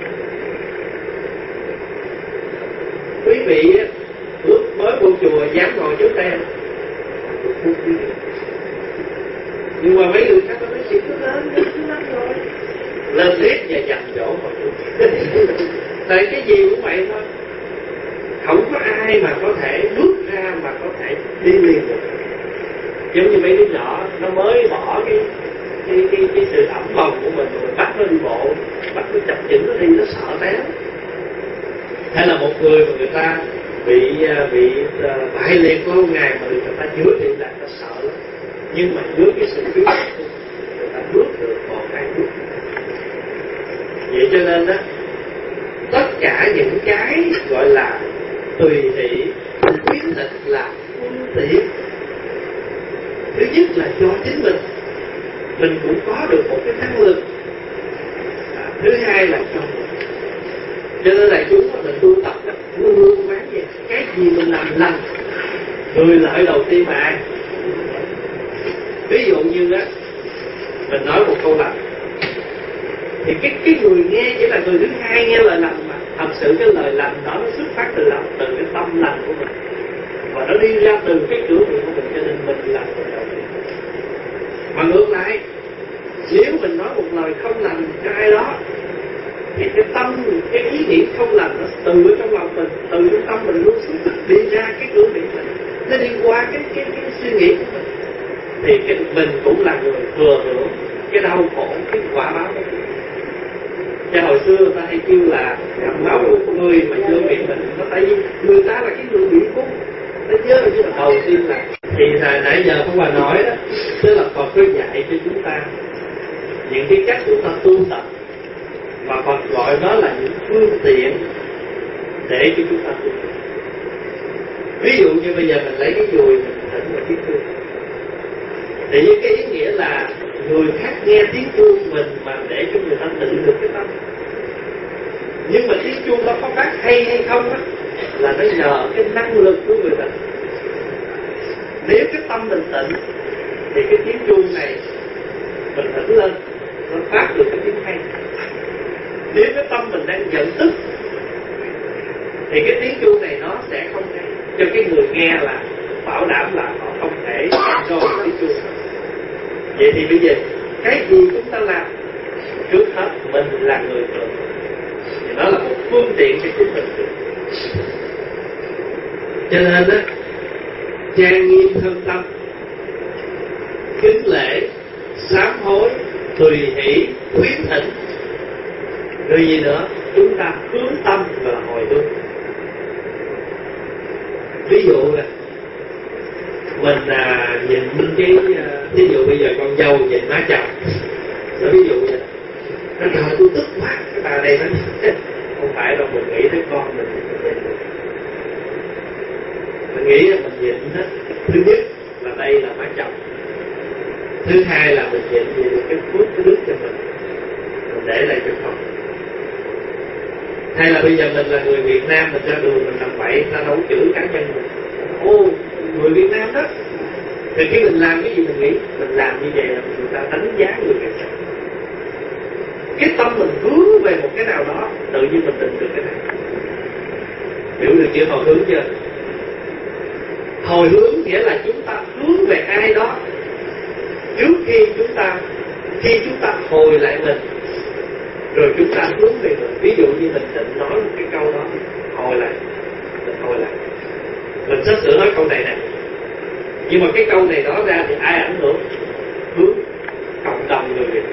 Quý vị lúc mới vô chùa dám ngồi trước đây, nhưng mà mấy người khác có nói chuyện cứ lớn, cứ lắm rồi, lên liếc và dành chỗ mọi người. Tại cái gì cũng vậy thôi, không có ai mà có thể bước ra mà có thể đi liền được. Giống như mấy đứa nhỏ nó mới bỏ cái cái cái, cái sự ẩm bồng của mình, mình bắt nó đi bộ, bắt nó chập chững nó đi, nó sợ té. Hay là một người mà người ta bị bị uh, bại liệt lâu ngày mà người ta chữa trị lại, nó sợ lắm. Nhưng mà dưới cái sự khuyến khích người ta bước được một hai bước. Vậy cho nên đó, tất cả những cái gọi là tùy hỷ, khuyến khích là phương tiện. Thứ nhất là cho chính mình, mình cũng có được một cái năng lực. À, thứ hai là cho mình. Cho nên là chúng mình tu tập đó, luôn luôn quán về cái Người lợi đầu tiên là ai? Ví dụ như á, mình nói một câu lành, thì cái cái người nghe chỉ là người thứ hai nghe lời lành, mà thật sự cái lời lành đó nó xuất phát từ lòng, từ cái tâm lành của mình, và nó đi ra từ cái cửa miệng của mình, cho nên mình là người đầu tiên. Mà ngược lại, nếu mình nói một lời không lành cho ai đó, thì cái tâm, cái ý niệm không lành nó từ trong lòng mình, từ trong tâm mình luôn xuống đi ra cái cửa miệng mình, nó đi qua cái cái cái suy nghĩ của mình, thì cái mình cũng là người thừa hưởng cái đau khổ, cái quả báo đó. Cho hồi xưa người ta hay kêu là báo của người mà chưa miệng mình, nó tại vì người ta là cái người bị cúng. Nó nhớ là cái đầu tiên là, thì hồi nãy giờ Pháp Hòa nói đó, tức là Phật có dạy cho chúng ta những cái cách chúng ta tu tập, mà Phật gọi đó là những phương tiện để cho chúng ta tu tập. Ví dụ như bây giờ mình lấy cái dùi mình thỉnh vào tiếng chuông, thì với cái ý nghĩa là người khác nghe tiếng chuông mình mà để cho người ta tự được cái tâm. Nhưng mà tiếng chuông đó có phát hay hay không á, là nó nhờ cái năng lực của người ta. Nếu cái tâm mình tịnh thì cái tiếng chuông này mình thỉnh lên, nó phát được cái tiếng hay. Nếu cái tâm mình đang giận tức thì cái tiếng chuông này nó sẽ không hay, cho cái người nghe là bảo đảm là họ không thể control tiếng chuông. Vậy thì bây giờ cái gì chúng ta làm, trước hết mình là người thường, thì nó là một phương tiện cho chúng mình. Cho nên á, trang nghiêm thân tâm, kính lễ, sám hối, tùy hỷ, khuyến thỉnh, rồi gì nữa, chúng ta hướng tâm và hồi hướng. Ví dụ nè, mình à, nhìn cái ví dụ bây giờ con dâu nhìn má chồng, nó ví dụ vậy, nó trời tôi tức quá, cái bà này nó không phải đâu, mình nghĩ tới con mình, mình nghĩ là mình nhìn hết. Thứ nhất là đây là má chồng, thứ hai là mình nhìn gì được cái phước cái đức cho mình, mình để lại cho con. Hay là bây giờ mình là người Việt Nam, mình ra đường mình làm bậy, ta đấu chữ cá nhân mình, ô người Việt Nam đó, thì khi mình làm cái gì mình nghĩ mình làm như vậy là người ta đánh giá người Việt Nam. Cái tâm mình hướng về một cái nào đó, tự nhiên mình định được cái này. Hiểu được chưa? Hồi hướng chưa? Hồi hướng nghĩa là chúng ta hướng về ai đó trước khi chúng ta khi chúng ta hồi lại mình, rồi chúng ta hướng về mình. Ví dụ như mình định nói một cái câu đó, hồi lại, mình hồi lại, mình sắp sửa nói câu này nè, nhưng mà cái câu này nói ra thì ai ảnh hưởng? Hướng cộng đồng người Việt.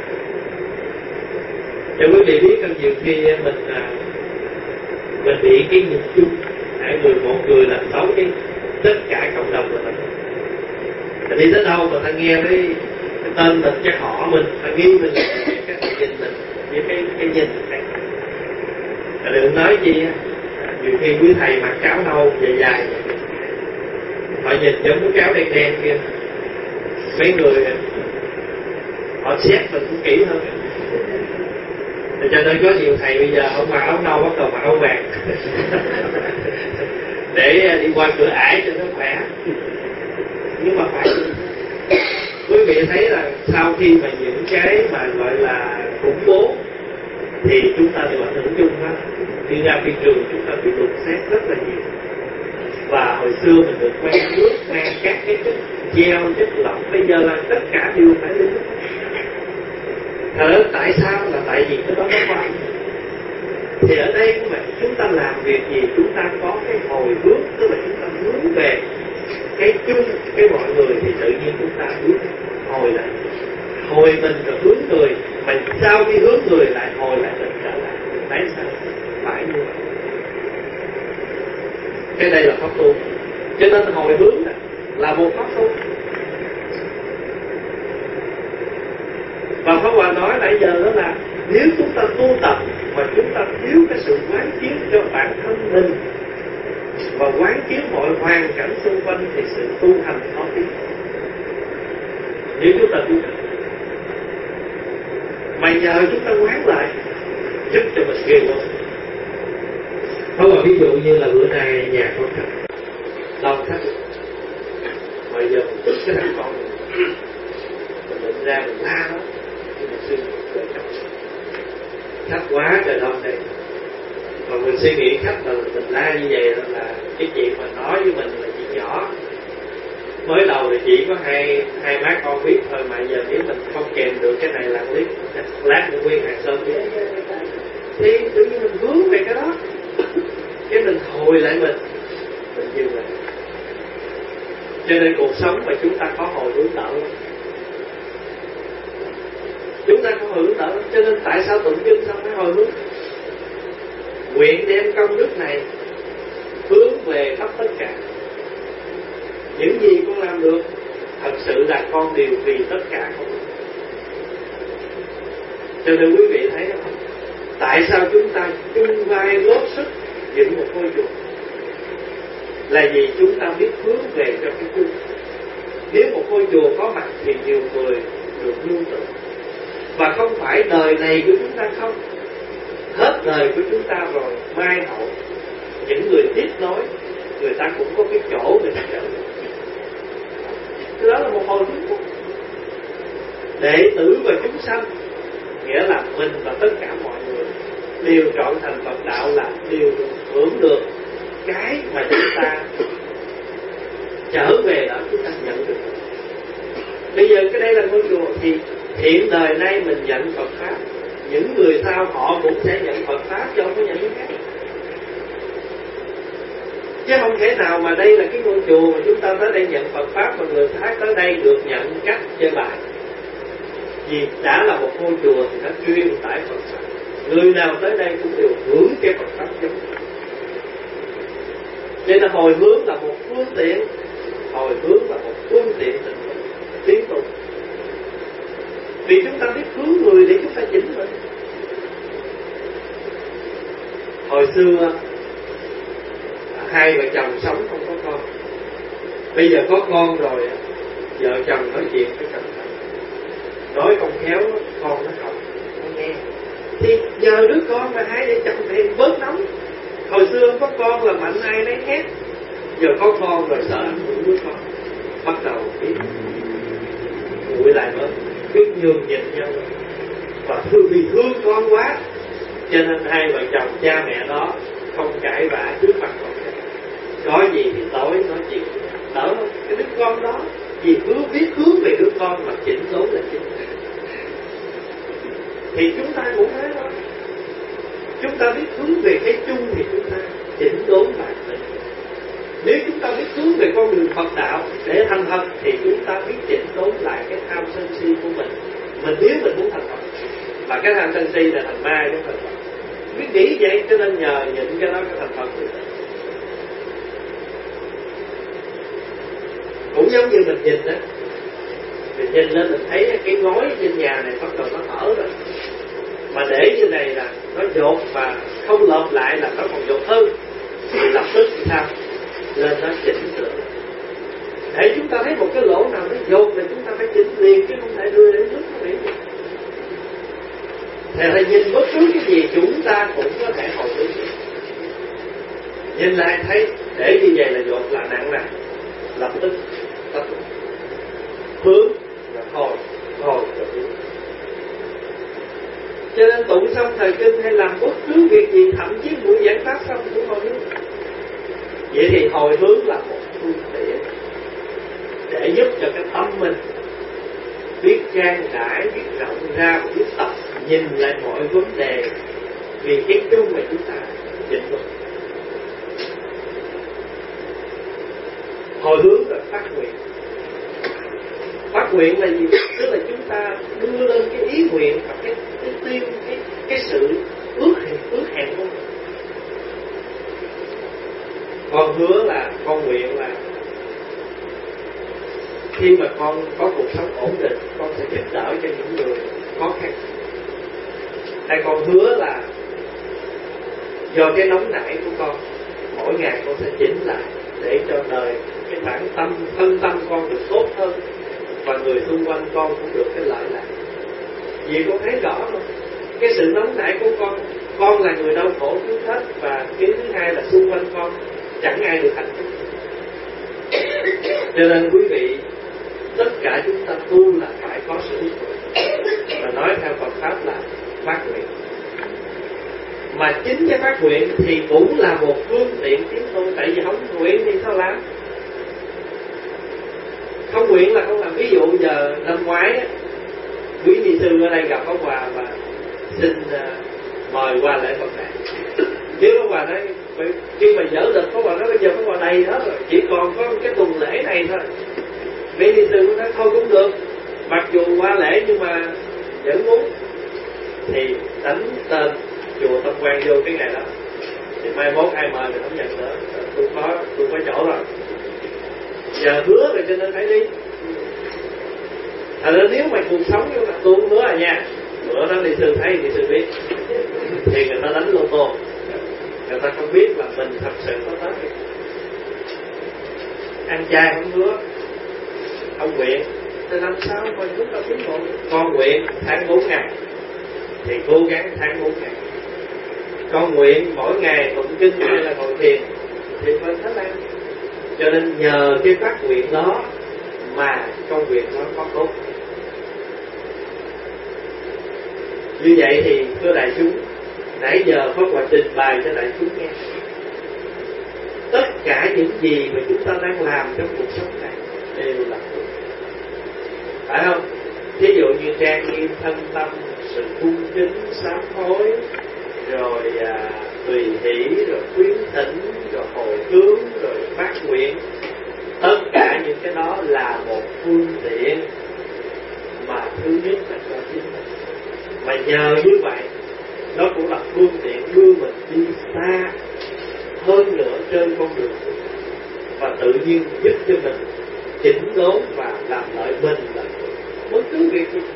Cho quý vị biết, nhiều khi mình mình bị cái nhìn chung, hãy người một người làm xấu cái tất cả cộng đồng của mình. Thì đi tới đâu mà ta nghe với cái tên mình, cái họ mình, ta nghi mình, cái cái nhìn mình với cái cái nhìn này. Đừng nói gì, nhiều khi quý thầy mặc áo nâu dài dài, họ nhìn giống cái áo đen đen kia, mấy người họ xét mình cũng kỹ hơn. Thì cho nên có nhiều thầy bây giờ không mặc áo nâu, bắt đầu mặc áo vàng để đi qua cửa ải cho nó khỏe. Nhưng mà phải quý vị thấy là sau khi mà những cái mà gọi là khủng bố thì chúng ta đều ảnh hưởng chung hết. Đi ra thị trường chúng ta bị lục xét rất là nhiều. Và hồi xưa mình được quen nước, quen các cái chất gel, chất lỏng, bây giờ là tất cả đều phải đi. Thật tại sao? Là tại vì cái đó nó quan. Thì ở đây các bạn, chúng ta làm việc gì chúng ta có cái hồi hướng, tức là chúng ta hướng về cái chung, cái mọi người, thì tự nhiên chúng ta hướng hồi lại, hồi mình rồi hướng người, mà sau khi hướng người lại hồi lại mình trở lại. Tại sao? Phải như vậy. Cái đây là pháp tu. Cho nên hồi hướng là một pháp tu. Và Pháp Hòa nói nãy giờ đó là nếu chúng ta tu tập mà chúng ta thiếu cái sự quán chiếu cho bản thân mình và quán chiếu mọi hoàn cảnh xung quanh thì sự tu hành khó tiến. Nếu chúng ta tu tập mà nhờ chúng ta quán lại giúp cho mình ghê quá. Không, mà ví dụ như là bữa nay nhà có khách, đông khách tức cái thằng con mình mình định ra mình la nó, nhưng mà suy nghĩ cởi trong khách quá trời đông đây, mà mình suy nghĩ khách là mình la như vậy là cái chuyện mà nói với mình là chuyện nhỏ. Mới đầu thì chỉ có hai hai má con biết thôi, mà giờ nếu mình không kèm được cái này là clip lát nữa nguyên hàng sơn biết thì tự nhiên mình vướng về cái đó, cái mình hồi lại mình mình dừng lại. Cho nên cuộc sống mà chúng ta có hồi hướng đạo lắm, chúng ta có hồi hướng đạo lắm. Cho nên tại sao tụng kinh xong mới hồi hướng? Nguyện đem công đức này hướng về khắp tất cả. Những gì con làm được, thật sự là con đều vì tất cả con. Cho nên quý vị thấy không? Tại sao chúng ta chung vai góp sức dựng một ngôi chùa? Là vì chúng ta biết hướng về cho cái chung. Nếu một ngôi chùa có mặt thì nhiều người được nương tựa. Và không phải đời này của chúng ta không, hết đời của chúng ta rồi, mai hậu những người tiếp nối, người ta cũng có cái chỗ người ta trở về. Cái đó là một hồi hướng phúc. Đệ tử và chúng sanh, nghĩa là mình và tất cả mọi người đều trọn thành Phật đạo, là đều được hưởng được cái mà chúng ta trở về đó, chúng ta nhận được. Bây giờ cái đây là ngôi chùa, thì hiện đời nay mình nhận Phật Pháp, những người sau họ cũng sẽ nhận Phật Pháp, chứ không có nhận cái khác. Chứ không thể nào mà đây là cái ngôi chùa mà chúng ta tới đây nhận Phật Pháp mà người khác tới đây được nhận cách chơi bài. Vì đã là một ngôi chùa thì nó chuyên tải Phật Pháp, người nào tới đây cũng đều hưởng cái Phật Pháp giống. Nên là hồi hướng là một phương tiện, hồi hướng là một phương tiện tiến tu. Vì chúng ta biết hướng người để chúng ta chỉnh mình. Hồi xưa hai vợ chồng sống không có con, bây giờ có con rồi, vợ chồng nói chuyện với chồng nói không khéo con nó không không nghe, thì giờ đứa con mà hai vợ chồng thì bớt nóng. Hồi xưa không có con là mạnh ai nấy hết, giờ có con rồi sợ ảnh hưởng đứa con, bắt đầu biết nguội lại bớt, biết nhường nhịn nhau, và thương vì thương con quá, cho nên hai vợ chồng cha mẹ đó không cãi vã trước mặt con. Có gì thì tối nói chuyện đỡ không? Cái đứa con đó vì cứ biết hướng về đứa con mà chỉnh đốn là chỉnh. Thì chúng ta cũng thế thôi. Chúng ta biết hướng về cái chung thì chúng ta chỉnh đốn bản thân. Nếu chúng ta biết hướng về con đường Phật đạo để thành Phật thì chúng ta biết chỉnh đốn lại cái tham sân si của mình. Mình biết mình muốn thành Phật, và cái tham sân si là thành ma chứ thành Phật. Biết nghĩ vậy cho nên nhờ nhịn cái đó cái thành Phật được. Cũng giống như mình nhìn đó, mình nhìn lên mình thấy cái ngói trên nhà này bắt đầu nó hở rồi, mà để như này là nó dột và không lợp lại là nó còn dột hơn, thì lập tức thì sao lên nó chỉnh sửa. Để chúng ta thấy một cái lỗ nào nó dột thì chúng ta phải chỉnh liền, chứ không thể đưa đến nước nó bị. Thì là nhìn bất cứ cái gì chúng ta cũng có thể hồi hướng. Nhìn lại thấy để như vậy là dột là nặng nè, lập tức tập hướng và hồi hồi và hướng. Cho nên tụng xong thời kinh hay làm bất cứ việc gì, thậm chí buổi giảng pháp xong cũng hồi hướng. Vậy thì hồi hướng là một phương tiện để giúp cho cái tâm mình biết trang trải, biết rộng ra, biết tập nhìn lại mọi vấn đề vì cái chung mà chúng ta chỉnh được. Hồi hướng là phát nguyện. Phát nguyện là gì? Tức là chúng ta đưa lên cái ý nguyện và cái cái tiêu cái cái sự ước hẹn ước hẹn của mình. Con hứa là con nguyện là khi mà con có cuộc sống ổn định, con sẽ giúp đỡ cho những người khó khăn. Hay con hứa là do cái nóng nảy của con, mỗi ngày con sẽ chỉnh lại để cho đời cái bản tâm, thân tâm con được tốt hơn, và người xung quanh con cũng được cái lợi lạc. Vì con thấy rõ không? Cái sự nóng nảy của con, con là người đau khổ trước hết, và cái thứ hai là xung quanh con chẳng ai được hạnh phúc. Cho nên quý vị tất cả chúng ta tu là phải có sự ước nguyện, và nói theo Phật pháp là phát nguyện. Mà chính cái phát nguyện thì cũng là một phương tiện tiến tu, tại vì không nguyện thì sao làm? Không nguyện là không làm. Ví dụ giờ năm ngoái quý ni sư ở đây gặp Pháp Hòa và xin uh, mời qua lễ Phật đàn. Chứ Pháp Hòa nói khi mà dỡ lịch, Pháp Hòa nói bây giờ Pháp Hòa đầy hết rồi, chỉ còn có cái tuần lễ này thôi. Quý ni sư nói thôi cũng được, mặc dù qua lễ nhưng mà vẫn muốn, thì đánh tên chùa Tâm Quan vô cái ngày đó, thì mai mốt ai mời thì không nhận nữa. Tôi có tôi có chỗ rồi, giờ hứa rồi cho nên phải đi. Thật ra nếu mà cuộc sống như là tôi cũng hứa à nha. Bữa đó đi sư thấy đi sư biết, thì người ta đánh lô tô, người ta không biết là mình thật sự có tới. Ăn chay không hứa, không nguyện, thì làm sao mà chúng ta tiến bộ? Con nguyện tháng bốn ngày thì cố gắng tháng bốn ngày. Con nguyện mỗi ngày tụng kinh hay là ngồi thiền thì phải hết ăn. Cho nên nhờ cái phát nguyện đó mà công việc nó có tốt. Như vậy thì thưa đại chúng, nãy giờ Pháp Hòa trình bày cho đại chúng nghe tất cả những gì mà chúng ta đang làm trong cuộc sống này đều là tốt, phải không? Ví dụ như trang nghiêm thân tâm, sự cung kính sám hối, rồi à, tùy hỷ, rồi khuyến thỉnh, rồi hồi hướng, rồi phát nguyện, tất cả những cái đó là một phương tiện mà thứ nhất là cho chính mình. Mà nhờ như vậy, nó cũng là phương tiện đưa mình đi xa hơn nữa trên con đường, và tự nhiên giúp cho mình chỉnh đốn và làm lợi mình là bất cứ việc gì.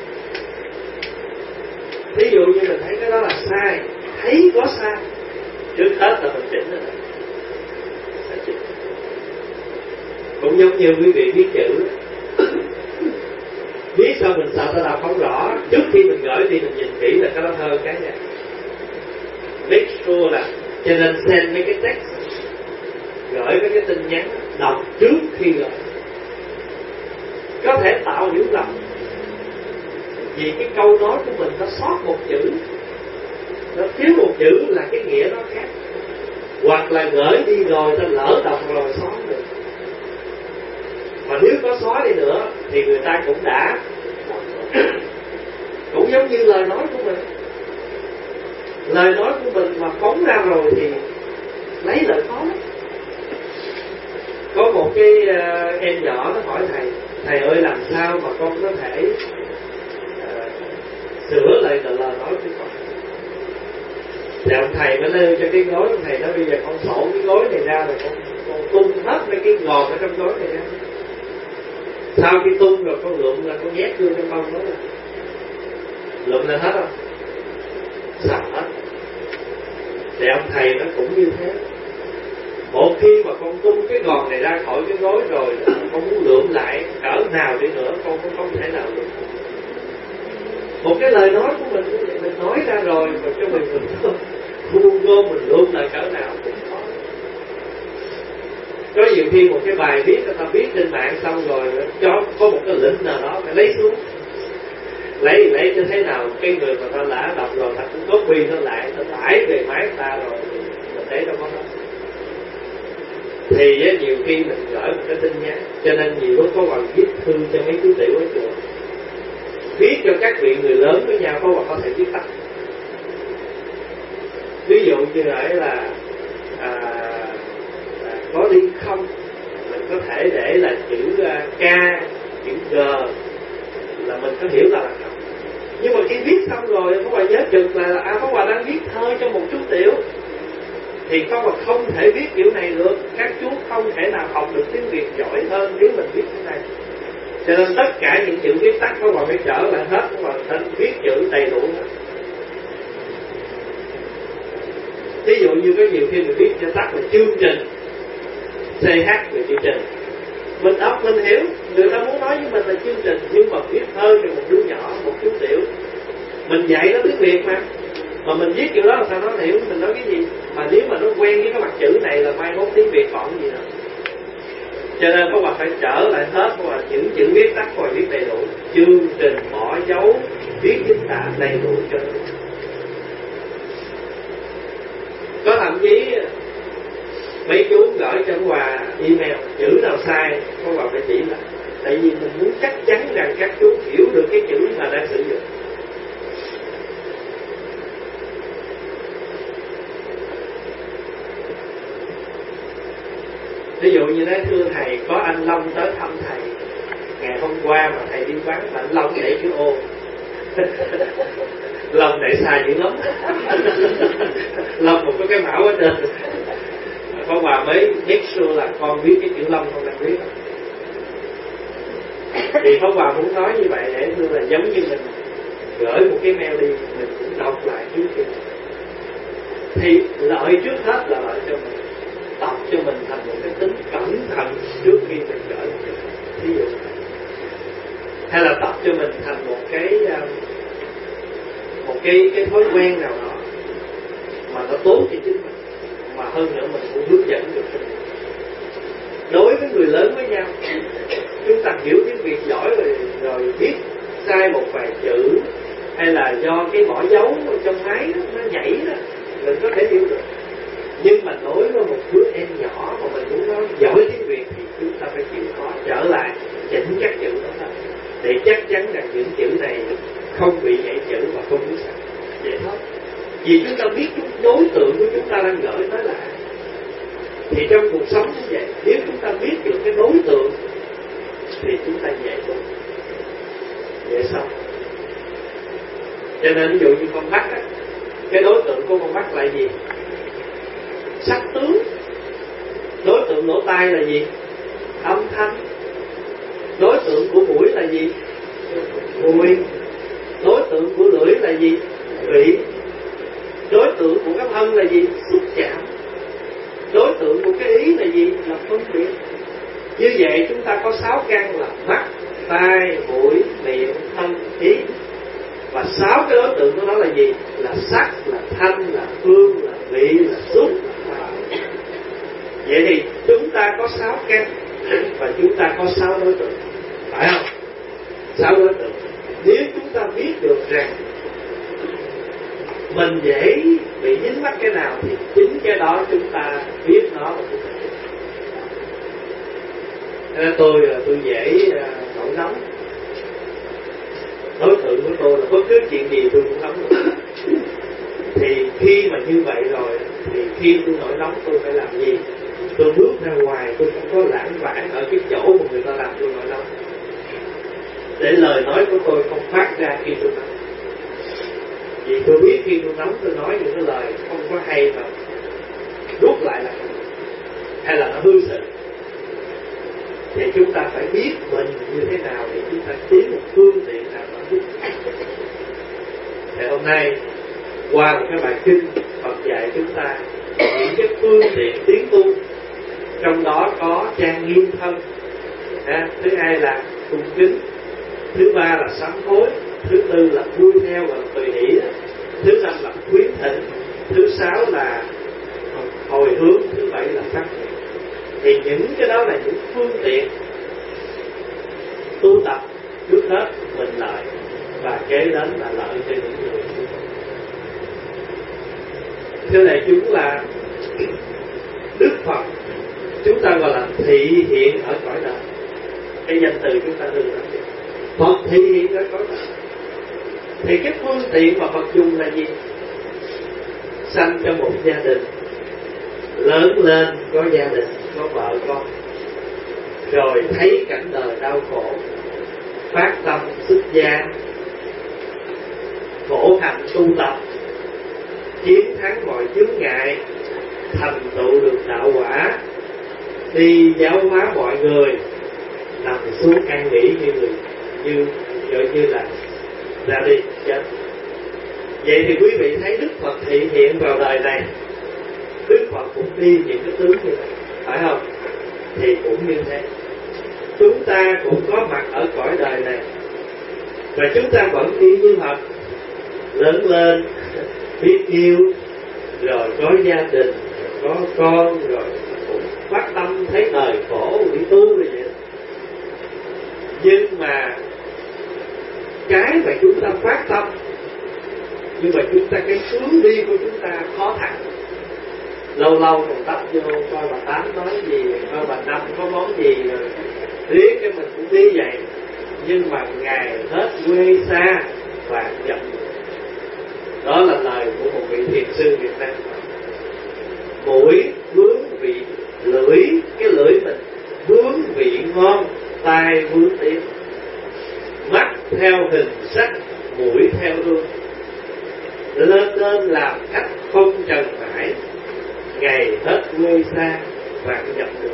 Ví dụ như mình thấy cái đó là sai, thấy có sai, trước hết là mình chỉnh rồi. Chỉnh. Cũng giống như quý vị viết chữ, viết sao mình sợ ta đọc không rõ, trước khi mình gửi đi mình nhìn kỹ là cái đó thơ cái này. Make sure là cho nên send mấy cái text, gửi mấy cái tin nhắn, đọc trước khi gửi, có thể tạo hiểu lầm. Vì cái câu nói của mình nó sót một chữ, nó thiếu một chữ là cái nghĩa nó khác. Hoặc là gửi đi rồi ta lỡ đọc rồi xóa được. Mà nếu có xóa đi nữa thì người ta cũng đã cũng giống như lời nói của mình. Lời nói của mình mà phóng ra rồi thì lấy lời khó. Có một cái uh, em nhỏ nó hỏi thầy, thầy ơi làm sao mà con có thể uh, sửa lại lời nói của con? Thì ông thầy mới nêu cho cái gối, ông thầy nói bây giờ con sổ cái gối này ra rồi con, con tung hết mấy cái gòn ở trong gối này ra. Sau khi tung rồi con lượm là con nhét vô trong bông đó, lượm lên hết không? Sạch hết. Thì ông thầy nó cũng như thế. Một khi mà con tung cái gòn này ra khỏi cái gối rồi, con muốn lượm lại cỡ nào đi nữa con cũng không thể nào được. Một cái lời nói của mình cũng vậy, mình nói ra rồi mà cho mình mình thu gom mình lượm lại cỡ nào cũng khó. Có nhiều khi một cái bài viết người ta viết trên mạng xong rồi cho có một cái link nào đó phải lấy xuống, lấy lấy cho thế nào cái người mà ta đã đọc rồi ta cũng copy nó lại, ta tải về máy ta rồi mình để đâu có đó. Thì á, nhiều khi mình gửi một cái tin nhắn, cho nên nhiều lúc có hoàng viết thư cho mấy chú tiểu ở chùa, viết cho các vị người lớn với nhau, có có thể viết tắt. Ví dụ như vậy là à, à, có đi không, mình có thể để là chữ uh, K, chữ G là mình có hiểu là không. Nhưng mà khi viết xong rồi Pháp Hòa nhớ chừng là, là à, Pháp Hòa đang viết thơ cho một chú tiểu, thì Pháp Hòa không thể viết kiểu này được. Các chú không thể nào học được tiếng Việt giỏi hơn nếu mình viết thế này. Cho nên tất cả những chữ viết tắt Pháp Hòa phải trở lại hết, Pháp Hòa phải viết chữ đầy đủ hết. Ví dụ như có nhiều khi mình viết cho tắt là chương trình xê hát về chương trình, mình đọc mình hiểu, người ta muốn nói với mình là chương trình, nhưng mà viết thơ cho một đứa nhỏ, một chú tiểu, mình dạy nó tiếng Việt mà mà mình viết kiểu đó là sao nó hiểu mình nói cái gì. Mà nếu mà nó quen với cái mặt chữ này là mai mốt tiếng Việt còn gì nữa. Cho nên các bạn phải trở lại hết các bạn, những chữ viết tắt và viết đầy đủ, chương trình bỏ dấu viết chính tả đầy đủ cho nó. Có thậm chí mấy chú gửi cho quà email chữ nào sai các bạn phải chỉ lại, tại vì mình muốn chắc chắn rằng các chú hiểu được cái chữ mà đang sử dụng. Ví dụ như thế, thưa thầy, có anh Long tới thăm thầy ngày hôm qua mà thầy đi vắng, mà anh Long để chữ ô. Long để sai dữ lắm. Long một có cái mão ở trên. Con bà mới make sure là con biết cái chữ Long con đang viết. Thì con bà muốn nói như vậy để thưa là giống như mình gửi một cái mail đi, mình cũng đọc lại trước kia. Thì lợi trước hết là lợi cho mình, tập cho mình thành một cái tính cẩn thận trước khi mình gửi một cái ví dụ, hay là tập cho mình thành một cái một cái cái thói quen nào đó mà nó tốt cho chính mình, mà hơn nữa mình cũng hướng dẫn được cho mình. Đối với người lớn với nhau, chúng ta hiểu tiếng Việt giỏi rồi, rồi biết sai một vài chữ, hay là do cái bỏ dấu trong máy đó, nó nhảy đó, mình có thể hiểu được. Nhưng mà đối với một đứa em nhỏ mà mình muốn nói giỏi tiếng Việt thì chúng ta phải chịu khó trở lại chỉnh các chữ đó thôi, để chắc chắn rằng những chữ này không bị nhảy chữ và không biết sao. Vậy thôi. Vì chúng ta biết đối tượng của chúng ta đang gửi tới là, thì trong cuộc sống như vậy, nếu chúng ta biết được cái đối tượng thì chúng ta dễ tốt, dễ sống. Cho nên ví dụ như con mắt á, cái đối tượng của con mắt là gì? Sắc tướng. Đối tượng lỗ tai là gì? Âm thanh. Đối tượng của mũi là gì? Mùi. Đối tượng của lưỡi là gì? Vị. Đối tượng của cái thân là gì? Xúc chạm. Đối tượng của cái ý là gì? Là phân biệt. Như vậy chúng ta có sáu căn là mắt, tai, mũi, miệng, thân, ý. Và sáu cái đối tượng của nó là gì? Là sắc, là thanh, là hương, là vị, là xúc. Vậy thì chúng ta có sáu căn và chúng ta có sáu đối tượng, phải không? Sáu đối tượng. Nếu chúng ta biết được rằng mình dễ bị dính mắc cái nào thì chính cái đó chúng ta biết nó và chúng ta biết. Nên tôi là tôi dễ nổi nóng. Đối tượng của tôi là bất cứ chuyện gì tôi cũng nóng được. Thì khi mà như vậy rồi thì khi tôi nổi nóng tôi phải làm gì? Tôi bước ra ngoài, tôi không có lãng vãng ở cái chỗ mà người ta làm tôi nổi nóng, để lời nói của tôi không phát ra khi tôi nóng. Vì tôi biết khi tôi nóng tôi nói những cái lời không có hay mà rút lại là hay là nó hư sự. Thì chúng ta phải biết mình như thế nào để chúng ta tìm một phương tiện nào đó giúp. Thì hôm nay qua một cái bài kinh Phật dạy chúng ta những cái phương tiện tiến tu, trong đó có trang nghiêm thân, à, thứ hai là cung kính, thứ ba là sám hối, thứ tư là vui theo và tùy hỷ, thứ năm là khuyến thịnh, thứ sáu là hồi hướng, thứ bảy là phát nguyện. Thì những cái đó là những phương tiện tu tập. Trước hết mình lợi và kế đến là lợi cho những người tu tập. Thế này chúng là Đức Phật, chúng ta gọi là thị hiện ở cõi đời. Cái danh từ chúng ta đưa ra Phật thị hiện ở cõi đời. Thì cái phương tiện mà Phật dùng là gì? Sanh cho một gia đình, lớn lên có gia đình, có vợ con, rồi thấy cảnh đời đau khổ, phát tâm xuất gia, khổ hạnh tu tập, chiến thắng mọi chướng ngại, thành tựu được đạo quả, đi giáo hóa mọi người, nằm xuống an nghỉ như người như gọi như là ra đi chết. Vậy thì quý vị thấy Đức Phật thị hiện vào đời này, Đức Phật cũng đi những cái tướng như vậy, phải không? Thì cũng như thế, chúng ta cũng có mặt ở cõi đời này, và chúng ta vẫn đi như Phật, lớn lên, biết yêu, rồi có gia đình, rồi có con, rồi cũng phát tâm tâm thấy đời khổ đi tu rồi vậy. Nhưng mà cái mà chúng ta phát tâm, nhưng mà chúng ta cái hướng đi của chúng ta khó thẳng. Lâu lâu còn tấp vô coi bà Tám nói gì, coi bà Năm có món gì, riết cái mình cũng đi vậy. Nhưng mà ngày hết quê xa và giận. Đó là lời của một vị thiền sư Việt Nam. Mũi vướng vị lưỡi, cái lưỡi mình vướng vị ngon, tai vướng tiếng. Mắt theo hình sắc, mũi theo hương. Lên lên làm khách không trần mãi, ngày hết quê xa và dập đường.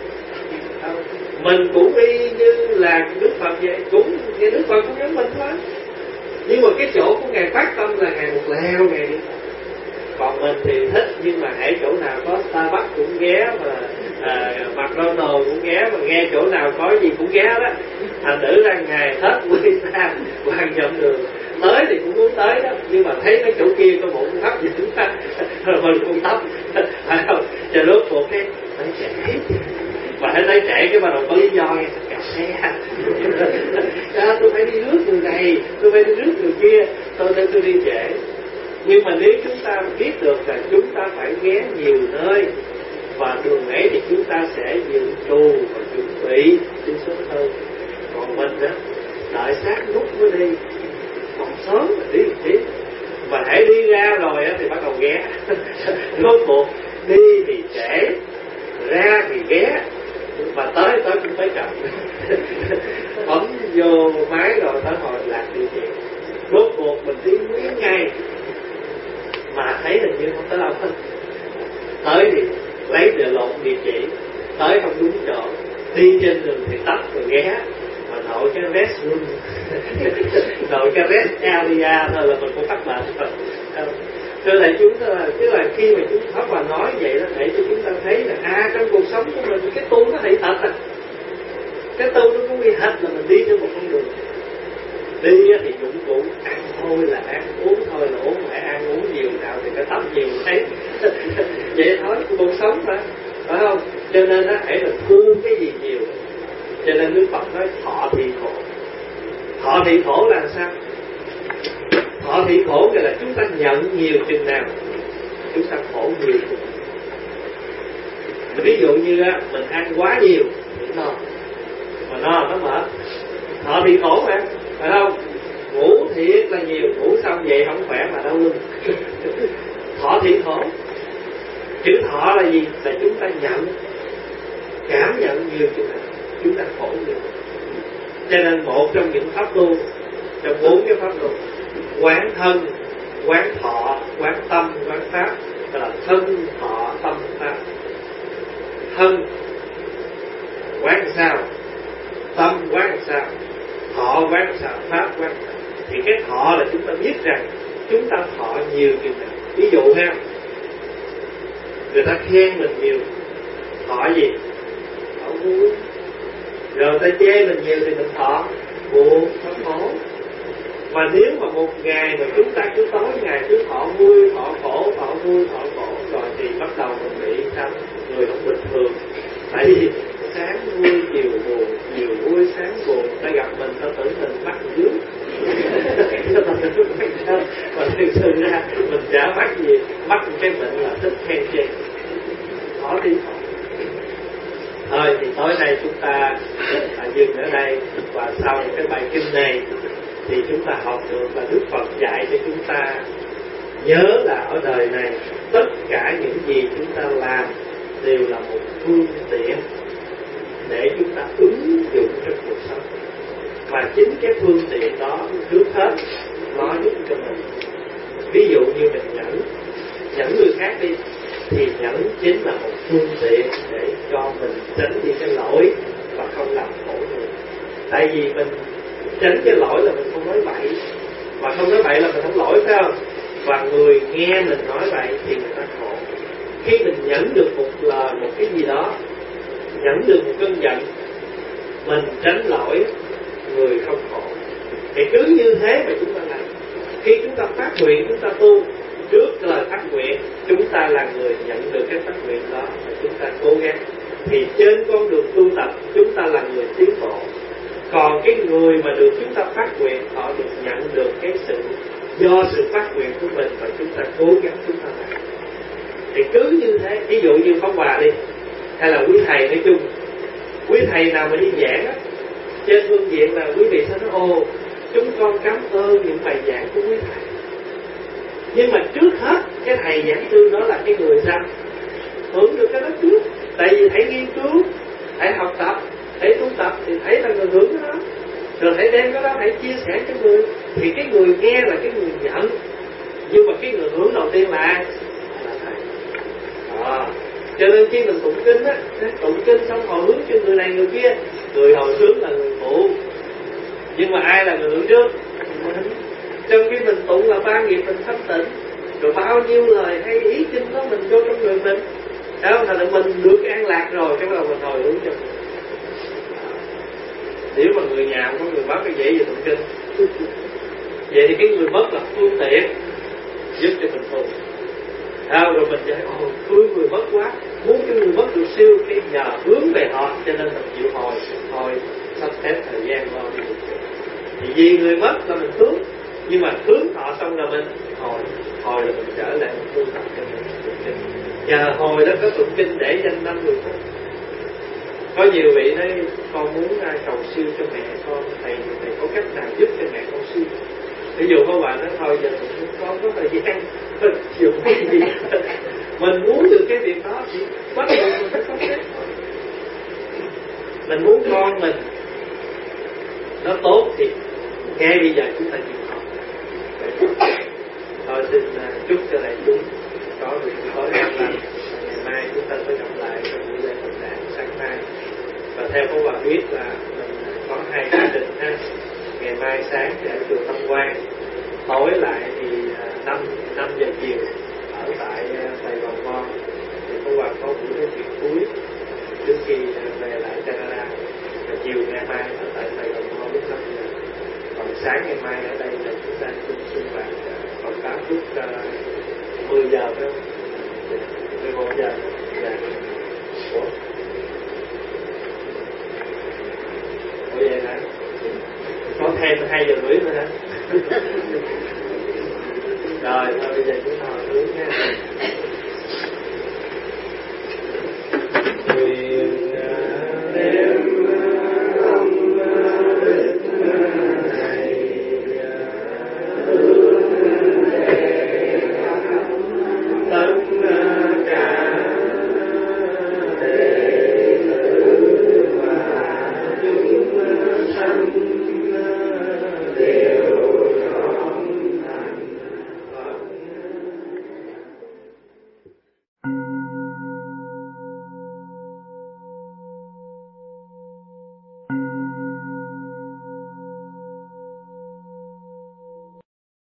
Mình cũng y như là Đức Phật vậy, cũng như Đức Phật cũng giống mình thôi. Nhưng mà cái chỗ của Ngài phát tâm là Ngài một leo Ngài đi. Còn mình thì thích, nhưng mà hãy chỗ nào có Starbucks cũng ghé, mà à, McDonald's cũng ghé, mà nghe chỗ nào có gì cũng ghé đó. Thành thử ra Ngài hết quê xa hoàng dặm đường. Tới thì cũng muốn tới đó, nhưng mà thấy cái chỗ kia có bộ cũng thấp gì chúng ta mình cũng thấp, phải không? Chờ lúc một cái phải trẻ, mà hãy thấy trẻ cái bắt đầu có lý do nghe cà xe. À, tôi phải đi rước người này, tôi phải đi rước người kia, tôi nên tôi đi trễ. Nhưng mà nếu chúng ta biết được là chúng ta phải ghé nhiều nơi, và đường ấy thì chúng ta sẽ dự trù và chuẩn bị đi sớm hơn. Còn mình á, đợi sát lúc mới đi, còn sớm mà đi một tí. Mà hãy đi ra rồi á thì bắt đầu ghé. Rốt cuộc đi thì trễ, ra thì ghé, mà tới tới cũng tới chậm. Bấm vô máy rồi tới hồi lạc đi chuyện. Rốt cuộc mình đi mấy ngày mà thấy hình như không tới đâu hết. Tới thì lấy địa lộn địa chỉ, tới không đúng chỗ, đi trên đường thì tấp rồi ghé, mà nội cái restroom, nội cái rest area thôi là mình cũng phát bệnh rồi. Cho nên chúng ta là, tức là khi mà chúng Pháp Hòa nói vậy đó, để cho chúng ta thấy là à, trong cuộc sống của mình cái tu nó hay thật à. Cái tu nó cũng đi hết là mình đi trên một con đường. Đi thì dụng cụ ăn thôi là ăn, uống thôi là uống, phải ăn uống nhiều nào thì phải tắm nhiều thấy. Vậy thôi, cuộc sống mà, phải không? Cho nên nó hãy là thu cái gì nhiều. Cho nên Đức Phật nói thọ thị khổ. Thọ thị khổ là sao? Thọ thị khổ là chúng ta nhận nhiều chừng nào chúng ta khổ nhiều chừng. Ví dụ như mình ăn quá nhiều thì no, mà no nó mệt. Thọ thị khổ mà, phải không? Ngủ thiệt là nhiều, ngủ xong vậy không khỏe mà đau lưng. Thọ thị khổ. Chữ thọ là gì? Là chúng ta nhận, cảm nhận nhiều chừng nào chúng ta khổ nhiều. Cho nên một trong những pháp tu, trong bốn cái pháp tu, quán thân, quán thọ, quán tâm, quán pháp, gọi là thân thọ tâm pháp. Thân quán sao, tâm quán sao, thọ quán sao, pháp quán sao. Thì cái thọ là chúng ta biết rằng chúng ta thọ nhiều chừng nào. Ví dụ ha, người ta khen mình nhiều, thọ gì? Thọ vui. Rồi người ta chê mình nhiều thì mình thọ buồn, thọ khổ. Và nếu mà một ngày mà chúng ta cứ tối ngày cứ thọ vui, thọ khổ, thọ vui, thọ khổ, rồi thì bắt đầu mình bị sao? Người không bình thường. Tại vì sáng vui, chiều buồn, chiều vui, sáng buồn, ta gặp mình, ta tưởng mình mắc dưới. Mà thực sự ra mình chả mắc gì, mắc cái bệnh là thích khen chê. Khó đi thọ. Thôi thì tối nay chúng ta dừng ở đây, và sau cái bài kinh này thì chúng ta học được là Đức Phật dạy cho chúng ta nhớ là ở đời này tất cả những gì chúng ta làm đều là một phương tiện để chúng ta ứng dụng trong cuộc sống. Và chính cái phương tiện đó trước hết nó giúp cho mình. Ví dụ như mình nhẫn, nhẫn người khác đi, thì nhẫn chính là một phương tiện để cho mình tránh đi cái lỗi và không làm khổ người. Tại vì mình tránh cái lỗi là mình không nói bậy, mà không nói bậy là mình không lỗi, phải không? Và người nghe mình nói bậy thì người ta khổ. Khi mình nhẫn được một lời, một cái gì đó, nhẫn được một cơn giận, mình tránh lỗi, người không khổ. Thì cứ như thế mà chúng ta làm. Khi chúng ta phát nguyện, chúng ta tu, trước lời phát nguyện, chúng ta là người nhận được cái phát nguyện đó, và chúng ta cố gắng thì trên con đường tu tập chúng ta là người tiến bộ. Còn cái người mà được chúng ta phát nguyện, họ được nhận được cái sự do sự phát nguyện của mình và chúng ta cố gắng chúng ta làm. Thì cứ như thế, ví dụ như Pháp Hòa đi, hay là quý thầy nói chung, quý thầy nào mà đi giảng á, trên phương diện là quý vị sẽ nói ồ, chúng con cảm ơn những bài giảng của quý thầy. Nhưng mà trước hết cái thầy giảng sư đó là cái người sao hưởng được cái đó trước. Tại vì hãy nghiên cứu, hãy học tập, hãy tu tập thì thầy là người hưởng cái đó. Rồi hãy đem cái đó hãy chia sẻ cho người. Thì cái người nghe là cái người nhận, nhưng mà cái người hưởng đầu tiên là ai? Là thầy. Đó. Cho nên khi mình tụng kinh á, tụng kinh xong hồi hướng cho người này người kia, người hồi hướng là người phụ. Nhưng mà ai là người hưởng trước? Mình. Trong khi mình tụng là ba nghiệp mình thanh tịnh, rồi bao nhiêu lời hay ý kinh đó mình vô trong người mình, đó là mình được an lạc rồi, cái bắt đầu mình hồi hướng cho mình. Nếu mà người nhà không có người mất cái dễ gì tụng kinh. Vậy thì cái người mất là phương tiện giúp cho mình tu. À, rồi mình sẽ ồ, thương người mất quá, muốn cho người mất được siêu, cái nhờ hướng về họ, cho nên mình chịu hồi, hồi sắp xếp thời gian lo đi được. Thì vì người mất là mình hướng, nhưng mà hướng họ xong là mình hồi, hồi là mình trở lại mình tu tập cho mình tụng kinh. Nhờ hồi đó có tụng kinh để danh năm người khác. Có nhiều vị nói con muốn cầu siêu cho mẹ con, thầy thầy có cách nào giúp cho mẹ con siêu? Ví dụ các bạn nói thôi giờ con có thời gian chịu gì mình muốn được cái việc đó thì bắt buộc mình phải có phép. Mình muốn con mình nó tốt thì ngay bây giờ chúng ta chịu học. Thôi xin chúc cho đại chúng có được tối an lành. Ngày mai chúng ta sẽ gặp lại trong buổi lễ Phật đản sáng mai. Và theo các bạn biết là mình có hai gia đình ha. Ngày mai sáng thì ở chùa Tâm Quang, tối lại thì năm năm giờ chiều ở tại Sài Gòn Mon. Thì các bạn có buổi nói chuyện cuối trước khi về lại Canada. Và chiều ngày mai ở tại Sài Gòn Mon lúc năm giờ. Còn sáng ngày mai ở đây là chúng ta chung sinh hoạt còn tám phút mười giờ phải không? mười một giờ. Dạ. Ủa? Ủa vậy hả? Có thêm hai giờ rưỡi nữa hả? Rồi, thôi bây giờ chúng ta hướng nha.